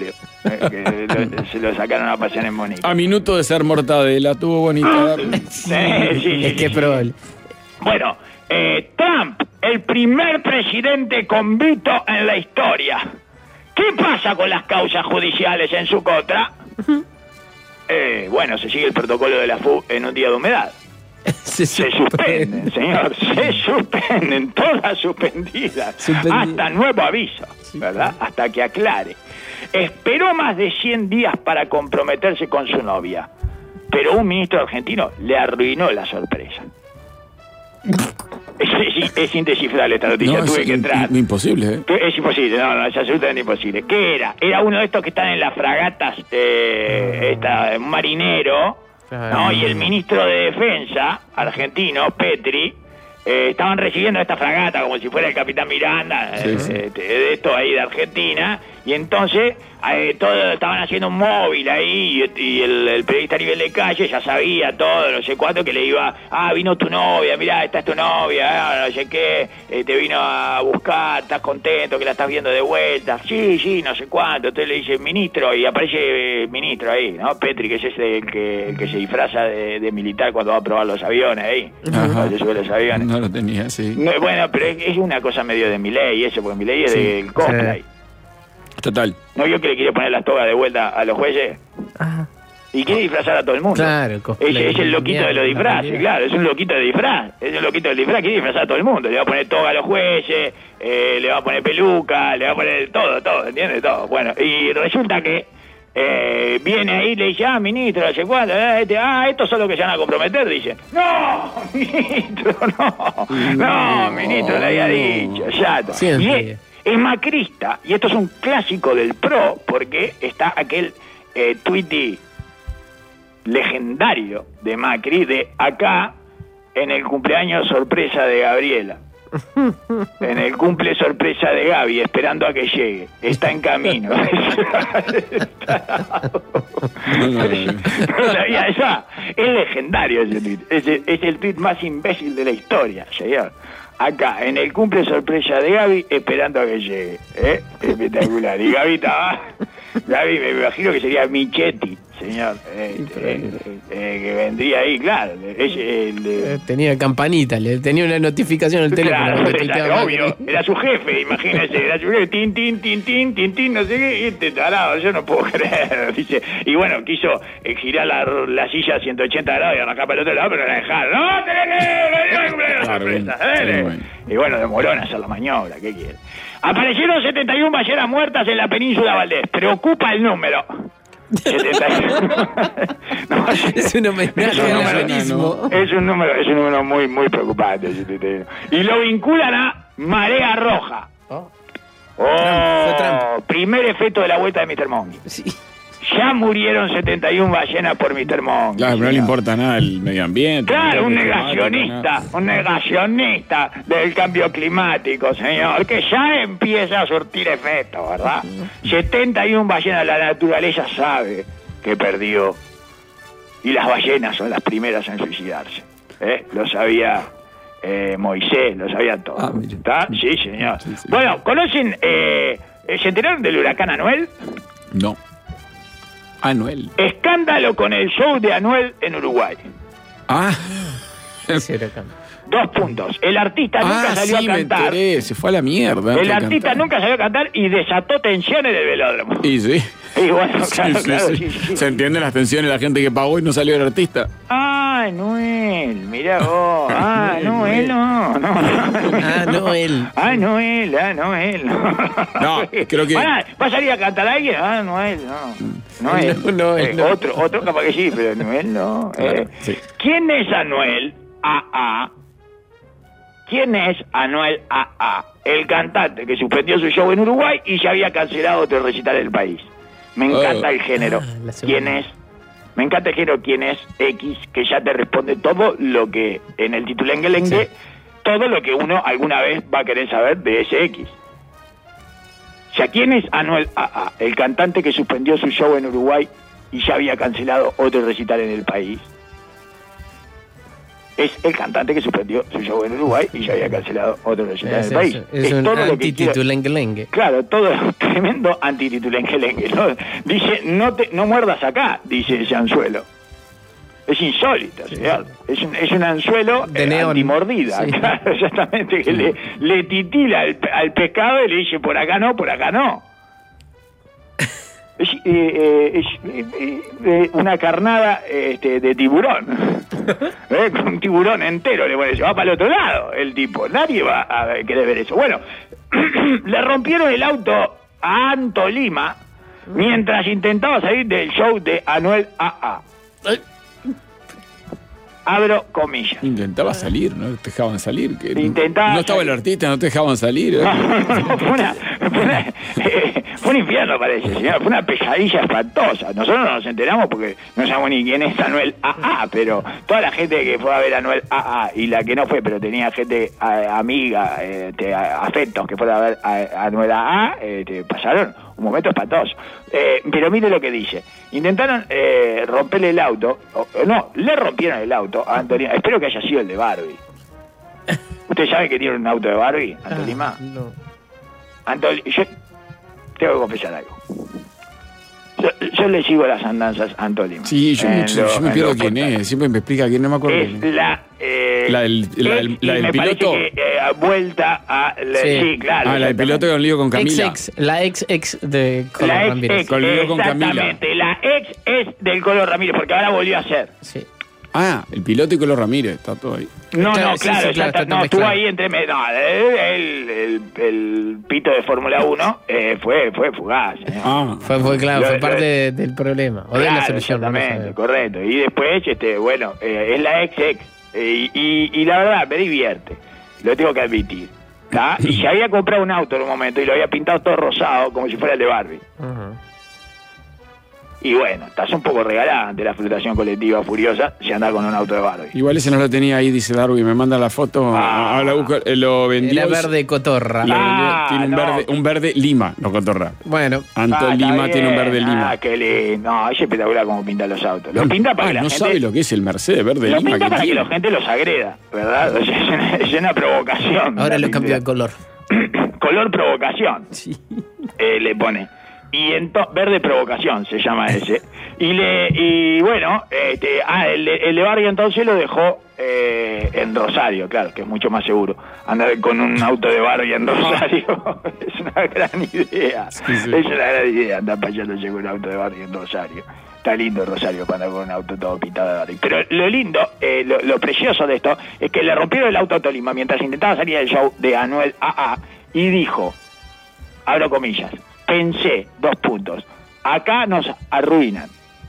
eh, que lo, se lo sacaron a pasear en Mónica. A minuto de ser mortadela, tuvo bonita. Darwin. Sí, sí, sí, Es que es sí. probable. Bueno, eh, Trump, el primer presidente convicto en la historia. ¿Qué pasa con las causas judiciales en su contra? Eh, bueno, se sigue el protocolo de la F U en un día de humedad. Se, Se suspenden, señor, se suspenden, todas suspendidas, Suspendidas. hasta nuevo aviso, ¿verdad? Hasta que aclare. Esperó más de cien días para comprometerse con su novia, pero un ministro argentino le arruinó la sorpresa. Es, es, es indescifrable esta noticia, No, tuve es que in- entrar. in- imposible, ¿eh? Que Es imposible, no, no, es absolutamente imposible. ¿Qué era? Era uno de estos que están en las fragatas, eh, esta, un marinero, ¿no? Y el ministro de Defensa argentino, Petri, eh, estaban recibiendo esta fragata como si fuera el capitán Miranda, Sí, eh, sí. eh, de esto ahí de Argentina, y entonces eh, todo, estaban haciendo un móvil ahí, y, y el, el periodista a nivel de calle ya sabía todo, no sé cuánto, que le iba, ah, vino tu novia, mirá, esta es tu novia, ah, no sé qué, eh, te vino a buscar, estás contento que la estás viendo de vuelta, sí, sí, no sé cuánto, entonces le dice, ministro, y aparece el ministro ahí, ¿no? Petri, que es ese el que, el que se disfraza de, de militar cuando va a probar los aviones ahí, Ajá. cuando se sube los aviones. No lo tenía, sí. No, bueno, pero es, es una cosa medio de Milei eso, porque Milei es Sí. del cosplay. Total. ¿No vio que le quiere poner las togas de vuelta a los jueces? Ah, Y quiere disfrazar a todo el mundo. Claro, el cosplay. Es, es el loquito de los Mierda, disfraces, mierda. claro, es un loquito de disfraz. Es un loquito del disfraz, quiere disfrazar a todo el mundo. Le va a poner toga a los jueces, eh, le va a poner peluca, le va a poner todo, todo, ¿entiendes? Todo. Bueno, y resulta que eh, viene ahí y le dice, ah, ministro, no sé cuánto, eh, este, ah, estos son los que se van a comprometer, dice. No, ministro, no, no, ministro, le había dicho, ya. Siempre. Y es, es macrista, y esto es un clásico del PRO, porque está aquel eh, tuiti legendario de Macri de acá en el cumpleaños sorpresa de Gabriela, en el cumple sorpresa de Gaby, esperando a que llegue, está en camino. No, no, no. No sabía eso. Es legendario ese tuit, es, el- es el tuit más imbécil de la historia, señor. Acá, en el cumple sorpresa de Gaby, esperando a que llegue. ¿Eh? Espectacular. Y Gaby estaba... Gaby, me imagino que sería Michetti, señor. Eh, eh, eh, que vendría ahí, claro. Es el... Eh, Tenía campanita, le tenía una notificación al teléfono. Claro, cuando era tuiteaba obvio, Macri. era su jefe, imagínese, era su jefe, tin, tin, tin, tin, tin, tin, no sé qué, y este tarado, yo no puedo creer, dice, y bueno, quiso eh, girar la, la silla a ciento ochenta grados y arrancar para el otro lado, pero la dejaron, no, tenés que venir a cumplir la Claro, sorpresa, bien, dale. sí, bueno. Y bueno, demoró en hacer la maniobra, ¿qué quiere? Aparecieron setenta y una ballenas muertas en la península Valdés, preocupa el número. setenta y uno. No, Es un homenaje es un al número, algoritmo. es un número, es un número muy, muy preocupante. setenta y uno. Y lo vinculan a marea roja. Oh, Oh, Fue Trump. primer efecto de la vuelta de mister Monkey. sí. Ya murieron setenta y una ballenas por mister Monkey. Claro, pero no le señor. importa nada el medio ambiente. Claro, no un le importa negacionista, nada. un negacionista del cambio climático, señor, que ya empieza a surtir efecto, ¿verdad? setenta y una ballenas, la naturaleza sabe que perdió. Y las ballenas son las primeras en suicidarse. ¿eh? Lo sabía eh, Moisés, lo sabían todos. Ah, mire. ¿Está? Sí, señor. Sí, sí. Bueno, ¿conocen, eh, eh, se enteraron del huracán Anuel? No. Anuel. Escándalo con el show de Anuel en Uruguay. Ah. Ese era acá. Dos puntos. El artista nunca Ah, salió sí, a me cantar. enteré. Se fue a la mierda. El antes de artista cantar. nunca salió a cantar y desató tensiones del velódromo. Y sí. Y bueno, Sí, claro, sí, claro, sí. sí, sí. Se entienden las tensiones de la gente que pagó y no salió el artista. Ah, Noel, mirá vos. Ah, Noel, no, no. Ah, Noel. Ah, Noel, ah, Noel. No, creo que- Pará, ¿va a salir a cantar alguien? Ah, Noel, no. Noel. No, Noel, Eh, no. Otro, otro capaz que sí, pero Noel no. Claro, Eh, sí. ¿Quién es Anuel A A? ¿Quién es Anuel A A? El cantante que suspendió su show en Uruguay y ya había cancelado otro recital en el país. Me encanta Oh. el género. Ah, la segunda. ¿Quién es? Me encanta el género ¿Quién es? X, que ya te responde todo lo que en el titulenguelengue, Sí. todo lo que uno alguna vez va a querer saber de ese X. O sea, ¿quién es Anuel A A? El cantante que suspendió su show en Uruguay y ya había cancelado otro recital en el país. es el cantante que suspendió su show en Uruguay y ya había cancelado otro recital Es del país. eso, es un todo lo que quiero- antititulengue-lengue. Claro, todo tremendo antititulengue-lengue, ¿no? Dice, no te, no muerdas acá, dice ese anzuelo. Es insólito, señor. Es un, es un anzuelo De eh, neón. antimordida, Sí. claro, exactamente, que le, le titila al, al pescado y le dice, por acá no, por acá no. Es, eh, eh, es eh, eh, eh, una carnada este, de tiburón. ¿Eh? Con un tiburón entero le pone, se va para el otro lado el tipo. Nadie va a querer ver eso. Bueno, le rompieron el auto a Anto Lima mientras intentaba salir del show de Anuel A A. Abro comillas. Intentaba salir, no te dejaban salir. Que Intentaba no estaba salir. el artista, no te dejaban salir. ¿eh? No, no, fue, una, fue, una, eh, fue un infierno, parece, señor. Fue una pesadilla espantosa. Nosotros no nos enteramos porque no sabemos ni quién es Anuel A A, pero toda la gente que fue a ver a Anuel A A y la que no fue, pero tenía gente eh, amiga, eh, te- afectos que fuera a ver a, a Anuel A A, eh, te pasaron un momento espantoso. Eh, pero mire lo que dice. Intentaron eh, romperle el auto. O, o no, le rompieron el auto a Antonio. Espero que haya sido el de Barbie. ¿Usted sabe que tiene un auto de Barbie, Antolima? Ah, no. Antol yo tengo que confesar algo. Yo, yo le sigo las andanzas a Antolima. Sí, yo, En mucho- lo- yo me en pierdo los quién portales. es. Siempre me explica quién, no me acuerdo Es quién es. la... Eh, La del- la del- ex, la y del me piloto. parece que, eh, vuelta a... la- Sí. sí. claro. Ah, la del piloto con lío con Camila. Ex, ex, la ex ex de Colo La ex, Ramírez. ex, Con lío con Camila. exactamente, la ex es del Colo Ramírez, porque ahora volvió a ser. Sí. Ah, el piloto y Colo Ramírez, está todo ahí. No, Claro, no, sí, claro, sí, ya claro, está- está todo no, estuvo mezclado. ahí entre medio. No, el, el, el pito de Fórmula uno eh, fue, fue fugaz. señor. Ah, Fue, fue claro, Lo- fue lo- parte de- del problema. O de la Claro, solución, no lo exactamente, sabemos. correcto. Y después, este, bueno, eh, es la ex ex. Eh, y, y la verdad, me divierte. Lo tengo que admitir. ¿Tá? Y se había comprado un auto en un momento y lo había pintado todo rosado, como si fuera el de Barbie. Ujú. Y bueno, estás un poco regalada ante la frustración colectiva furiosa si andás con un auto de Barbie. igual ese no lo tenía ahí, dice Darwin. Me manda la foto. Ah. Ah, la busco, eh, lo vendió. Era verde cotorra. Lo vendió, Ah, tiene un, no. verde, un verde lima, no cotorra. Bueno, Anto Ah, está Lima tiene un bien. verde lima. Ah, qué lindo. No, es espectacular cómo pinta los autos. Lo pinta para Ah, que la no gente... sabe lo que es el Mercedes verde Lo lima. pinta que para que tiene. la gente los agreda, ¿verdad? O sea, es, una, es una provocación. ahora la lo cambio de pintura. color. Color provocación. Sí. Eh, le pone. Y ento- verde provocación se llama ese. Y le y bueno, este, ah, el, de- el de Barbie entonces lo dejó eh, en Rosario, claro, que es mucho más seguro. Andar con un auto de Barbie en Rosario es una gran idea. Sí, sí. Es una gran idea andar paseándose con un auto de Barbie en Rosario. Está lindo Rosario para andar con un auto todo pintado de Barbie. Pero lo lindo, eh, lo, lo precioso de esto, es que le rompieron el auto a Tolima mientras intentaba salir del show de Anuel A A y dijo, abro comillas, pensé, dos puntos, acá nos arruinan.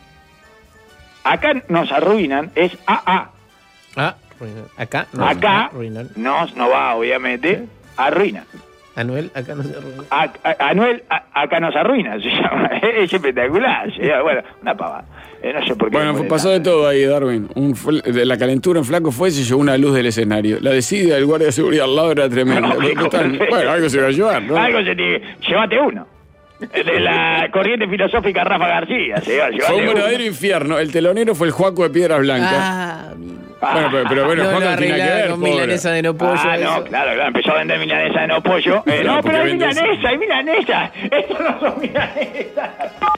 Acá nos arruinan es A A. Ah, arruinan. Acá no. Acá Arruinan. nos no va, obviamente, arruinan. Anuel, acá no se arruina. A- a- Anuel, a- acá nos arruina, se llama. Es espectacular. se llama. Bueno, una pavada. Eh, no sé por qué. Bueno, le fue- molesta. pasó de todo ahí, Darwin. Un fl- de la calentura, un flaco fue y se llevó una luz del escenario. La decidida del guardia de seguridad al lado era tremenda. Lógico, Total, bueno, algo se va a llevar, ¿no? Algo se te... Llévate uno. De la corriente filosófica Rafa García. Se va, llévate Fue un uno. verdadero infierno. El telonero fue el Juaco de Piedras Blancas. Ah, amigo. Bueno, pero, pero bueno, no Juaco lo no tiene que arreglaba ver, con pobre. milanesa de no pollo. Ah, no, eso. claro, claro, empezó a vender milanesa de no pollo. Eh, Claro, no, porque pero hay vende eso. milanesa, hay milanesa. Estos no son milanesas.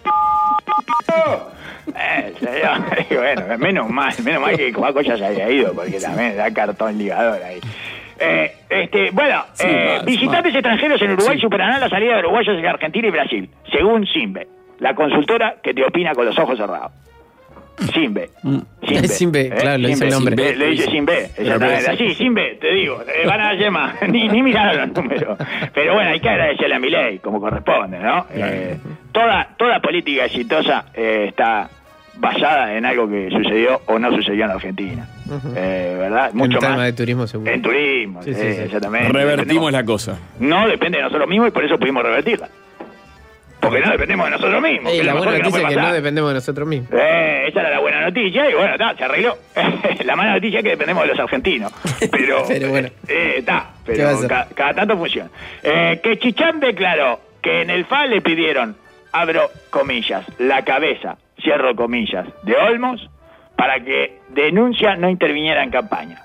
Eh, señor, y bueno, menos mal, menos mal que Juaco ya se había ido, porque también da cartón ligador ahí. Eh, este, bueno, Sí, eh, más, visitantes extranjeros en Uruguay superarán la salida de uruguayos en Argentina y Brasil, según Simbe, la consultora que te opina con los ojos cerrados. Simbe. Simbe, claro, le dice el nombre. Le, le dice Simbe, exactamente. Pero- Así, Simbe, te digo, eh, van a hacer más. ni, ni miraron los números. Pero bueno, hay que agradecerle a Milei, como corresponde, ¿no? Eh, toda, toda política exitosa eh, está basada en algo que sucedió o no sucedió en Argentina. eh, ¿Verdad? En Mucho tema más. de turismo, seguro. En turismo, Sí, sí, sí, sí. exactamente. Revertimos Dependemos- la cosa. No depende de nosotros mismos y por eso pudimos revertirla. Porque no dependemos de nosotros mismos. Ey, que es la lo mejor buena que nos noticia es puede que no pasar. dependemos de nosotros mismos. Eh, esa era la buena noticia y bueno, está, se arregló. La mala noticia es que dependemos de los argentinos. Pero, Pero bueno. Está, ¿Qué va a pero hacer? ca- cada tanto funciona. Eh, que Chichán declaró que en el F A le pidieron, abro comillas, la cabeza, cierro comillas, de Olmos para que denuncia no interviniera en campaña.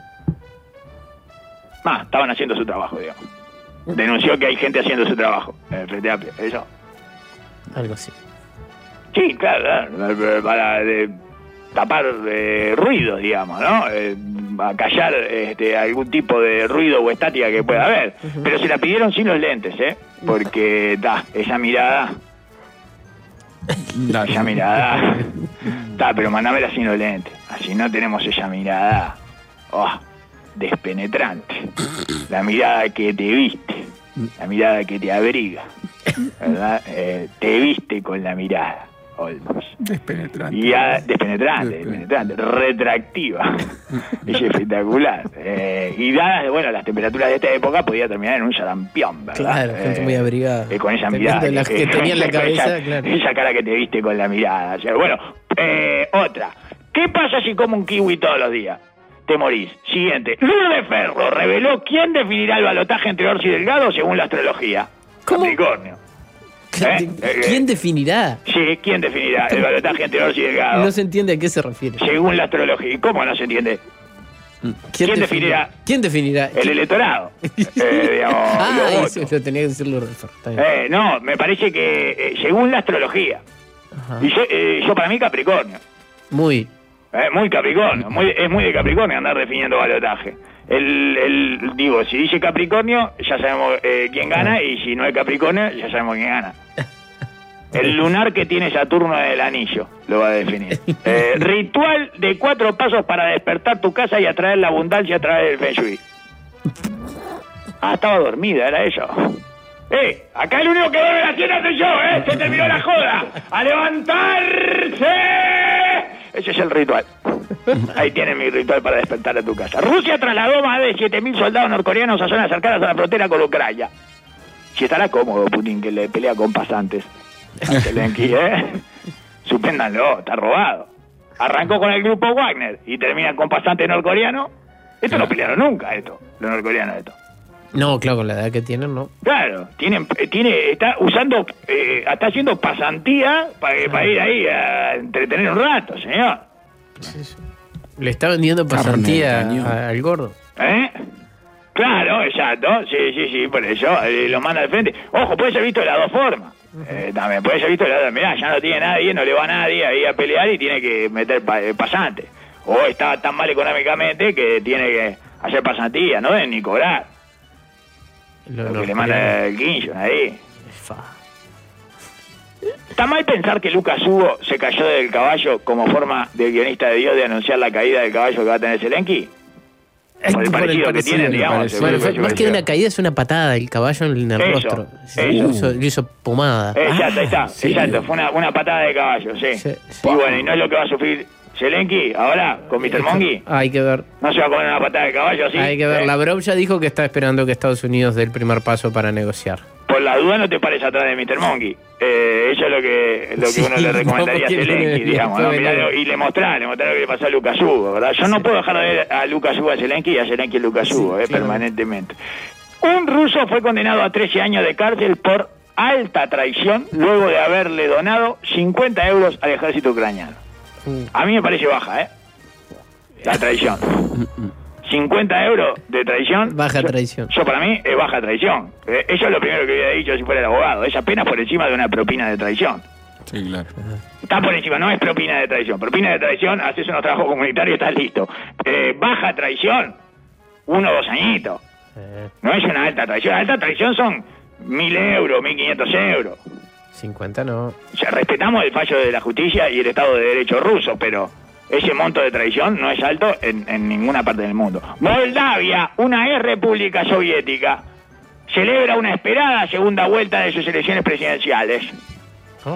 Más, estaban haciendo su trabajo, digamos. Denunció que hay gente haciendo su trabajo en el Frente Amplio, eso. Algo así. Sí, claro, claro, para de, tapar eh, ruidos, digamos, ¿no? Eh, a callar este, algún tipo de ruido o estática que pueda haber. Uh-huh. Pero se la pidieron sin los lentes, ¿eh? Porque, da, esa mirada... esa mirada... Da, pero mandámela sin los lentes. Así no tenemos esa mirada... Oh, despenetrante. La mirada que te viste. La mirada que te abriga. ¿Verdad? Eh, te viste con la mirada. Olmos. Despenetrante. Y a, despenetrante, despenetrante, retractiva. Es espectacular. Eh, y dadas, bueno, las temperaturas de esta época, podía terminar en un sarampión, ¿verdad? Claro, gente eh, muy abrigada. Eh, con esa mirada. La que, que tenía en la cabeza, esa, claro. Esa cara que te viste con la mirada. O sea, bueno, eh, otra. ¿Qué pasa si como un kiwi todos los días? Te morís. Siguiente. Lourdes Ferro reveló quién definirá el balotaje entre Orsi y Delgado según la astrología. ¿Cómo? Capricornio. ¿Eh? ¿Quién definirá? Sí, ¿quién definirá el balotaje entre Orsi y Delgado? No se entiende a qué se refiere. Según la astrología. ¿Y cómo no se entiende? ¿Quién, ¿Quién definirá? ¿Quién definirá? El electorado. eh, digamos, ah, los eso lo tenía que decir Lourdes Ferro. Está bien. Eh, no, me parece que eh, según la astrología. Ajá. Y yo, eh, yo para mí Capricornio. Muy. Eh, muy Capricornio. Muy, es muy de Capricornio andar definiendo balotaje. El, el, digo, si dice Capricornio, ya sabemos eh, quién gana, y si no es Capricornio, ya sabemos quién gana. El lunar que tiene Saturno en el anillo lo va a definir. Eh, ritual de cuatro pasos para despertar tu casa y atraer la abundancia a través del Feng Shui. Ah, estaba dormida, era eso. Eh, acá el único que duerme la siesta soy yo, eh. Se terminó la joda. ¡A levantarse! Ese es el ritual. Ahí tienen mi ritual para despertar a tu casa. Rusia trasladó más de siete mil soldados norcoreanos a zonas cercanas a la frontera con Ucrania. Si estará cómodo Putin, que le pelea con pasantes. Zelensky, ¿eh? Suspéndanlo, está robado. Arrancó con el grupo Wagner y termina con pasantes norcoreanos. Esto no pelearon nunca, esto. Los norcoreanos, esto. No, claro, con la edad que tienen, no. Claro, tienen, tiene, está usando, eh, está haciendo pasantía para, para ir ahí a entretener un rato, señor. Sí, sí. Le está vendiendo pasantía a- al gordo. ¿Eh? Claro, exacto, sí, sí, sí, por eso eh, lo manda al frente. Ojo, puede ser visto de las dos formas. Eh, también puede ser visto de las dos. Mirá, ya no tiene nadie, no le va a nadie ahí a pelear y tiene que meter pa- eh, pasante. O está tan mal económicamente que tiene que hacer pasantía, no deben ni cobrar. Lo, Lo lo- que le manda el Guincho ahí. Fa. ¿Está mal pensar que Lucas Hugo se cayó del caballo como forma del guionista de Dios de anunciar la caída del caballo que va a tener Zelensky? Por el Por el parecido que parecido, tienen, me digamos. parece. el Bueno, fue- parecido más que una caída es una patada del caballo en el Eso, rostro. Sí, eso. Lo, hizo, lo hizo pomada. Exacto, ahí está, sí. exacto, fue una, una patada de caballo, sí. Sí, sí. Y bueno, y no es lo que va a sufrir Zelensky ahora con mister Mongi. Hay que ver. No se va a comer una patada de caballo así. Hay que ver. ¿eh? Lavrov ya dijo que está esperando que Estados Unidos dé el primer paso para negociar. Por la duda no te pares atrás de mister Mongi. Eh, eso es lo que, lo que Sí, uno le recomendaría no, a Zelensky, porque digamos. le- ¿no? le- Mirá, y le mostrar, le mostrar lo que le pasó a Lucas Hugo, ¿verdad? Yo no puedo dejar de ver a Lucas Hugo a Zelensky y a Zelensky a Lucas Hugo, eh, claro. permanentemente. Un ruso fue condenado a trece años de cárcel por alta traición luego de haberle donado cincuenta euros al ejército ucraniano. Uh. A mí me parece baja, ¿eh? La traición. cincuenta euros de traición. Baja yo- traición. Yo para mí es baja traición. Eh, eso es lo primero que hubiera dicho si fuera el abogado. Es apenas por encima de una propina de traición. Sí, claro. Está por encima, no es propina de traición. Propina de traición, haces unos trabajos comunitarios y estás listo. Eh, baja traición, uno o dos añitos. Eh, No es una alta traición. Alta traición son mil euros, mil quinientos euros. cincuenta no. O sea, respetamos el fallo de la justicia y el Estado de Derecho ruso, pero ese monto de traición no es alto en, en ninguna parte del mundo. Moldavia, una ex república soviética, celebra una esperada segunda vuelta de sus elecciones presidenciales. Oh.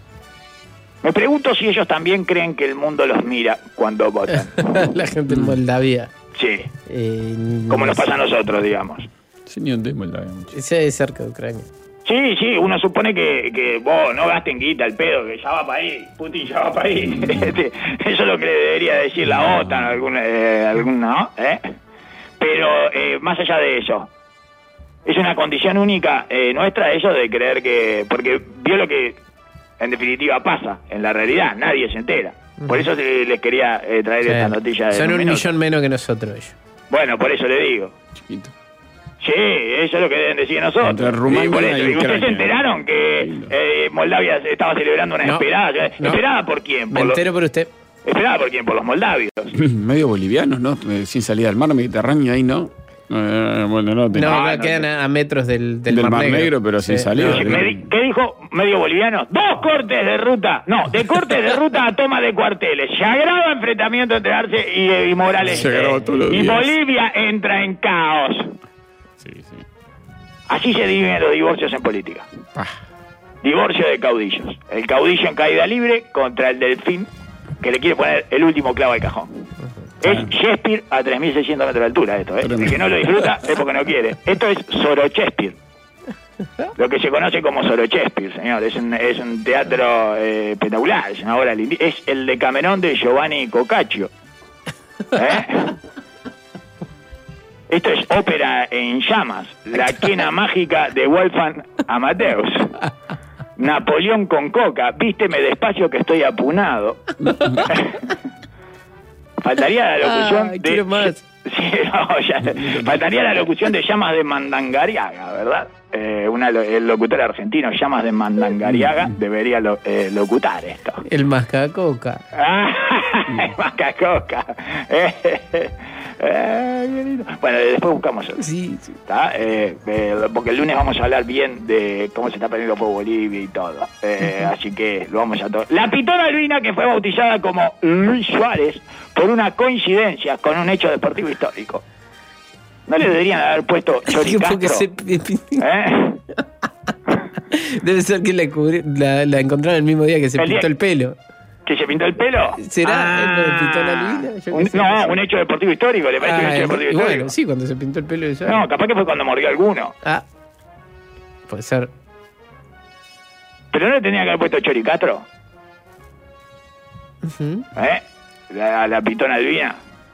Me pregunto si ellos también creen que el mundo los mira cuando votan. La gente en Moldavia. Sí, Eh, como no nos pasa a sé. nosotros, digamos. Señor de Moldavia, mucho. Ese es cerca de Ucrania. Sí, sí, uno supone que, que vos no gasten guita al pedo, que ya va para ahí, Putin ya va para ahí. Este, eso es lo que le debería decir la OTAN, alguna, eh, alguna, ¿no? ¿Eh? Pero eh, más allá de eso, es una condición única eh, nuestra eso de creer que... Porque vio lo que en definitiva pasa en la realidad, nadie se entera. Por eso eh, les quería eh, traer Sí. esta noticia. De Son un minutos. millón menos que nosotros ellos. Bueno, por eso le digo. Chiquito. Sí, eso es lo que deben decir nosotros. Entre Rumania Sí, por eso. y ¿Y ustedes Ucrania. se enteraron que eh, Moldavia estaba celebrando una No, esperada? no. ¿Esperada por quién? Me Por los- entero por usted. ¿Esperada por quién? Por los moldavios. Medio bolivianos, ¿no? Eh, Sin salida al mar Mediterráneo ahí, ¿no? Eh, bueno, no, te- No, no, no, no, quedan a, a metros del, del, Del Mar, Mar Negro. Negro, pero sin Sí. salida. Sí, me di- ¿Qué dijo medio boliviano? Dos cortes de ruta. No, de cortes de ruta a toma de cuarteles. Se agrava enfrentamiento entre Arce y, y Morales. Se agrava todos los y días. Bolivia entra en caos. Sí, sí. Así se dividen los divorcios en política. Ah, Divorcio de caudillos. El caudillo en caída libre contra el delfín que le quiere poner el último clavo al cajón. Es Shakespeare a tres mil seiscientos metros de altura esto, ¿eh? El que no lo disfruta es porque no quiere. Esto es Sorochespir. Lo que se conoce como Sorochespir, señor. Es un, es un teatro eh, espectacular. Es una obra lindi- Es el Decamerón de Giovanni Boccaccio. ¿Eh? Esto es ópera en llamas. La quena mágica de Wolfgang Amadeus. Napoleón con coca. Vísteme despacio que estoy apunado. Faltaría la locución Ah, de... quiero más. Sí, no, ya- faltaría la locución de Llamas de Mandangariaga, ¿verdad? Eh, una, lo- el locutor argentino Llamas de Mandangariaga debería lo- eh, locutar esto. El mascacoca. Ah, Macacoca. Eh, eh, qué lindo. Bueno, después buscamos otro. Sí, sí. ¿Tá? Eh, eh, porque el lunes vamos a hablar bien de cómo se está perdiendo por Bolivia y todo. Eh, así que lo vamos a todo. La pitona albina que fue bautizada como Luis Suárez por una coincidencia con un hecho deportivo histórico. ¿No le deberían haber puesto Choricastro? Porque se- ¿Eh? Debe ser que la, cubri- la, la encontraron el mismo día que se El pintó día- el pelo. ¿Que se pintó el pelo? ¿Será Ah, el de pitona albina? Yo qué un- sé. no, un hecho deportivo histórico. ¿Le parece un Ah, hecho el- deportivo y histórico? bueno, sí, cuando se pintó el pelo de Suárez. No, capaz que fue cuando mordió alguno. Ah, puede ser. Pero no le tenía que haber puesto Choricastro. Ujú. ¿Eh? La, la pitona albina.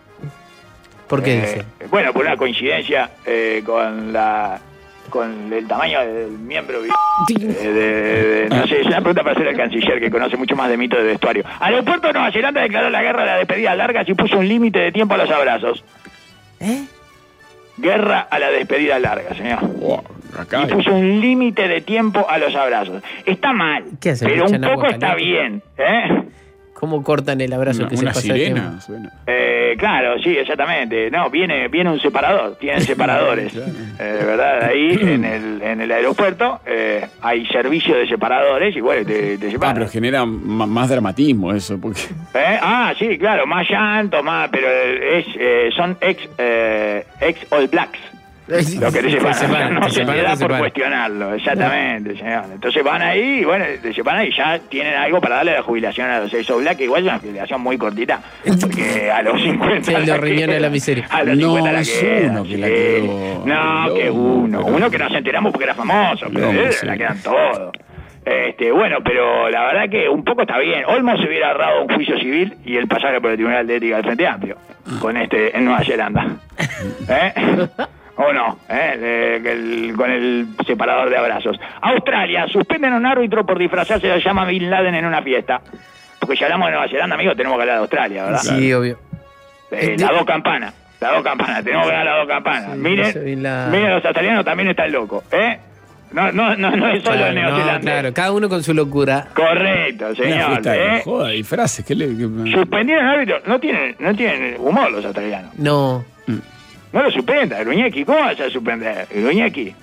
¿Por qué Eh, dice? Bueno, por una coincidencia eh, con la con el tamaño del miembro vi- eh, de, de- no sé, es una pregunta para hacer al canciller que conoce mucho más de mito de vestuario. Aeropuerto de Nueva Zelanda declaró la guerra de las despedidas largas y puso un límite de tiempo a los abrazos. ¿Eh? Guerra a la despedida larga, señor. wow, acá. Y puso un límite de tiempo a los abrazos. Está mal, ¿Qué hacen? pero un ¿Echan agua poco está caliente? bien, ¿eh? ¿Cómo cortan el abrazo Una, que se una pasa el sirena. tiempo? Suena. Eh, claro, sí, exactamente. No, viene viene un separador, tienen separadores. Claro. Eh, ¿verdad? Ahí en el, en el aeropuerto eh, hay servicio de separadores y bueno, te, te Ah, separan. pero genera ma- más dramatismo eso, porque ¿Eh? Ah, sí, claro, más llanto, más, pero es eh, son ex eh, ex All Blacks. Lo que te Se separan, separan, no se se me separan, da se por separan. cuestionarlo, exactamente, señor. Entonces van ahí y bueno, te separan y ya tienen algo para darle la jubilación a los ex All Blacks, que igual es una jubilación muy cortita, porque a los cincuenta... Sí, los la riñones queda. de la miseria. A los No, cincuenta la es queda, uno que la sí. quedó. No, que No, uno. pero- Uno que nos enteramos porque era famoso, pero No, eh, sí. la quedan todos. Este, bueno, pero la verdad que un poco está bien. Olmos se hubiera ahorrado un juicio civil y el pasaje por el Tribunal de Ética del Frente Amplio con este en Nueva Zelanda. ¿Eh? ¿O no? ¿Eh? Eh, que el- con el separador de abrazos. Australia, suspenden a un árbitro por disfrazarse de llama Bin Laden en una fiesta. Porque si hablamos de Nueva Zelanda, amigos, tenemos que hablar de Australia, ¿verdad? Sí, obvio. Eh, las dos campanas. Las dos campanas. Tenemos que hablar de las dos campanas. Sí, miren, no sé, Bin Laden. miren, los australianos también están locos. ¿Eh? No, no, no, no es solo Claro, el no, neozelandés. claro, cada uno con su locura. Correcto, una señor. fiesta de ¿eh? joda y frases. ¿Qué le, qué- Suspendieron al árbitro. No tienen, no tienen humor los australianos. No. No lo suspenda, Gruñecki. ¿Cómo vas a suspender, Gruñecki?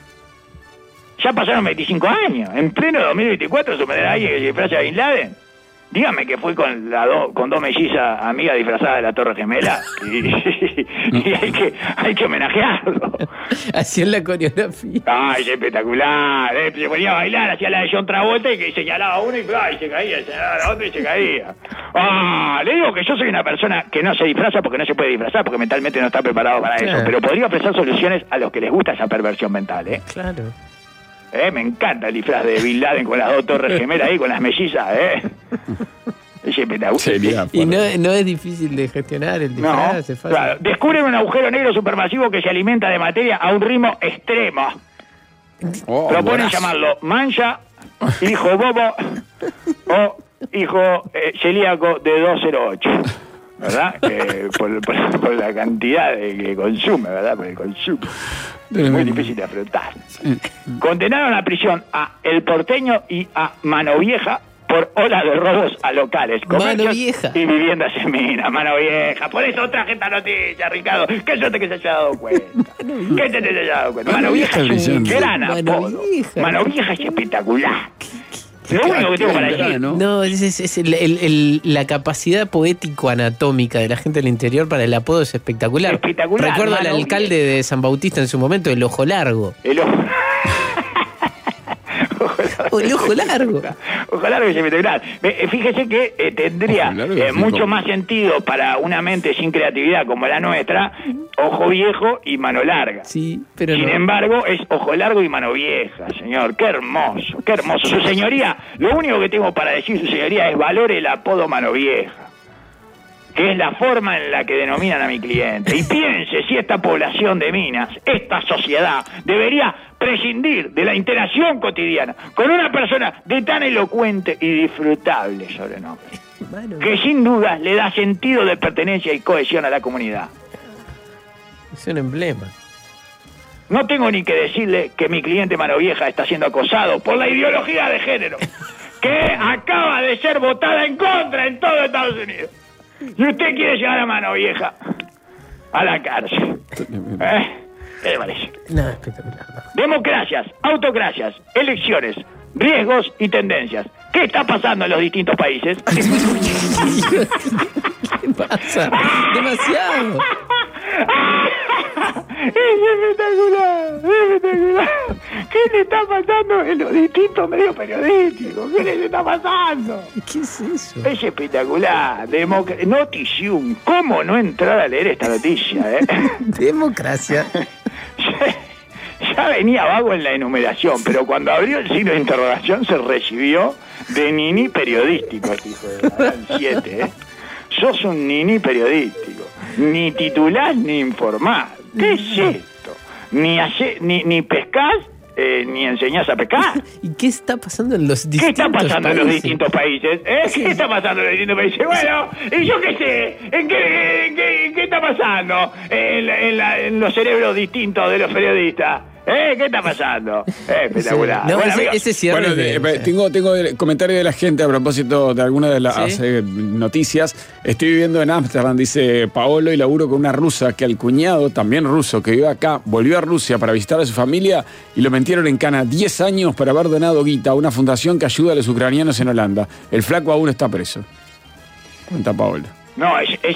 Ya pasaron veinticinco años. En pleno dos mil veinticuatro suspender a alguien que se disfraza de Bin Laden. Dígame que fue con la do- con dos mellizas amigas disfrazadas de la Torre Gemela y, y hay que hay que homenajearlo. Hacían la coreografía. Ay, es espectacular. Eh, se ponía a bailar, hacía la de John Travolta y que señalaba a uno y, ay, se caía, señalaba a la otra y se caía. Ah, le digo que yo soy una persona que no se disfraza porque no se puede disfrazar, porque mentalmente no está preparado para Claro. eso. Pero podría ofrecer soluciones a los que les gusta esa perversión mental, ¿eh? Claro. Eh, me encanta el disfraz de Bin Laden con las dos torres gemelas ahí, con las mellizas, ¿eh? Es espectacular. Sería Y no, fuerte. no es difícil de gestionar el No, disfraz, es fácil. claro. Descubren un agujero negro supermasivo que se alimenta de materia a un ritmo extremo. Oh, Proponen buenazo. llamarlo Mancha, Hijo Bobo o hijo eh, celíaco de doscientos ocho, ¿verdad? Eh, por, por, por la cantidad de que consume, ¿verdad? Por el consumo. Muy difícil de afrontar. Condenaron a prisión a El Porteño y a Mano Vieja por ola de robos a locales, comercios y viviendas en Minas. Mano Vieja. Por eso traje esta noticia, Ricardo. Qué suerte que se haya dado cuenta. ¿Qué te haya dado cuenta? Mano Vieja es un gran apodo. Mano Vieja es espectacular. Lo único que tengo para decir. No, no es, es, es el, el, el, la capacidad poético-anatómica de la gente del interior para el apodo es espectacular. Espectacular. Recuerdo al alcalde Vieja. de San Bautista en su momento, el Ojo Largo. El Ojo O el Ojo Largo. Ojo Largo es espectacular. Fíjese que eh, tendría eh, mucho más sentido para una mente sin creatividad como la nuestra, Ojo Viejo y Mano Larga. Sí, pero Sin no. embargo, es Ojo Largo y Mano Vieja, señor. Qué hermoso, qué hermoso. Su señoría, lo único que tengo para decir, su señoría, es valore el apodo Mano Vieja, que es la forma en la que denominan a mi cliente. Y piense si esta población de Minas, esta sociedad, debería prescindir de la interacción cotidiana con una persona de tan elocuente y disfrutable sobrenombre, que sin duda le da sentido de pertenencia y cohesión a la comunidad. Es un emblema. No tengo ni que decirle que mi cliente Mano Vieja está siendo acosado por la ideología de género, que acaba de ser votada en contra en todo Estados Unidos. Y usted quiere llevar a Mano Vieja a la cárcel. ¿Eh? ¿Qué le parece? No, espectacular. No. Democracias, autocracias, elecciones, riesgos y tendencias. ¿Qué está pasando en los distintos países? ¿Qué pasa? Demasiado. Es espectacular, es espectacular. ¿Qué le está pasando en los distintos medios periodísticos? ¿Qué les está pasando? ¿Qué es eso? Es espectacular. Democ- Noticium. ¿Cómo no entrar a leer esta noticia, eh? Democracia. ya, ya venía vago en la enumeración, pero cuando abrió el signo de interrogación se recibió de nini periodístico, este hijo de la gran siete, ¿eh? Sos un nini periodístico. Ni titulás ni informás. ¿Qué es esto? Ni, hace, ni, ni pescás, eh, ni enseñás a pescar. ¿Y qué está pasando en los distintos ¿Qué está pasando países? en los distintos países? ¿Eh? ¿Qué está pasando en los distintos países? Bueno, y yo qué sé, ¿en qué, en qué, en qué está pasando en, la, en, la, en los cerebros distintos de los periodistas? ¿Eh? ¿Qué está pasando? Eh, espectacular. No, bueno, ese, amigos, ese cierre Bueno, de- de- tengo, tengo comentarios de la gente a propósito de algunas de las ¿Sí? eh, noticias. Estoy viviendo en Ámsterdam, dice Paolo, y laburo con una rusa que al cuñado, también ruso, que vive acá, volvió a Rusia para visitar a su familia y lo metieron en cana diez años por haber donado guita a una fundación que ayuda a los ucranianos en Holanda. El flaco aún está preso. Cuenta Paolo. no, es, es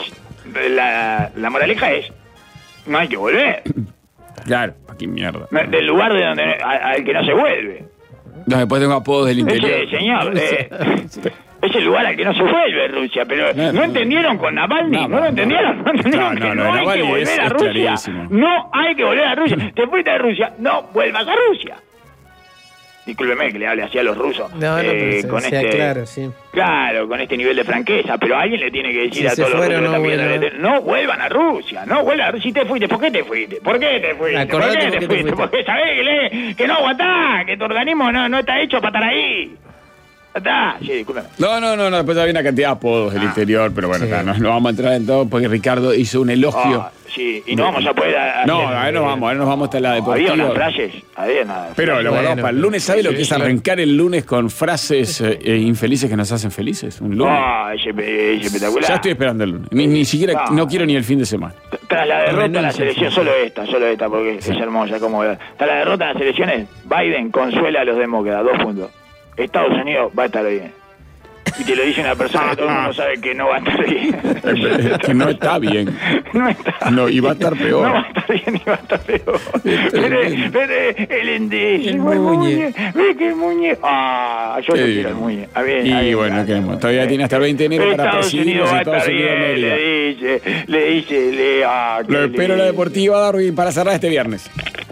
la, la moraleja es, no hay que volver. Claro, aquí mierda. No, del lugar de donde a- al que no se vuelve. No, después tengo apodos del interior. Ese señor, eh, es el lugar al que no se vuelve Rusia, pero No, ¿no no. entendieron con Navalny? No, ¿No lo no, entendieron? ¿No entendieron no, que no, no, lo de hay que Navalny volver es- a es Rusia? clarísimo. No hay que volver a Rusia. Te fuiste de Rusia, no vuelvas a Rusia. Discúlpeme que le hable así a los rusos. No, no, eh, pero con sea este, claro, sí. Claro, con este nivel de franqueza, pero alguien le tiene que decir Si a se todos los fueron, rusos no que están viendo, vuelvan. no vuelvan a Rusia, no vuelvan a Rusia. Si te fuiste, ¿por qué te fuiste? ¿Por qué te fuiste? Acordate ¿Por qué por te qué te fuiste? fuiste. Porque sabés que, le- que no aguantás, que tu organismo no, no está hecho para estar ahí. Está, sí, discúlpeme. No, no, no, no, después había una cantidad de apodos del Ah. interior, pero bueno, Sí. ta, no, no vamos a entrar en todo porque Ricardo hizo un elogio. Ah, sí, y no vamos a poder hacer, No, a ver, nos vamos, a ver, nos vamos hasta la Había deportiva. unas frases, había nada. Pero lo Bueno, guardamos para el lunes. ¿Sabe lo sí, que es sí, arrancar el lunes con frases eh, eh, infelices que nos hacen felices? Un lunes. Ah, es, es espectacular. Ya estoy esperando el lunes. Ni, ni siquiera, Ah. no quiero ni el fin de semana. Tras la derrota de la Renuncia, selección, sí. solo esta, solo esta, porque es hermosa como ver. Tras la derrota de las elecciones, Biden consuela a los demócratas, dos puntos. Estados Unidos va a estar bien. Y te lo dice una persona que todo el mundo sabe que no va a estar bien. Es que no está bien. No está. No, y va a estar peor. No va a estar bien y va a estar peor. Pero, pero el endécimo, El el Muñe. Muñe. Ve que el Muñe. Ah, yo Qué le bien. quiero al Muñe. A ver, Y a ver, bueno, a ver. queremos. Todavía tiene hasta el veinte de enero para Estados presidir Unidos los va a Estados estar Unidos de bien, le América. dice, le dice, le, ah, Lo qué espero en la lindo. deportiva, Darwin, para cerrar este viernes.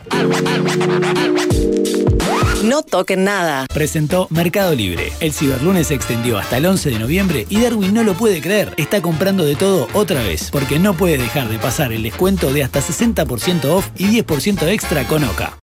No toquen nada. Presentó Mercado Libre. El Ciberlunes se extendió hasta el once de noviembre y Darwin no lo puede creer. Está comprando de todo otra vez, porque no puede dejar de pasar el descuento de hasta sesenta por ciento off y diez por ciento extra con Oca.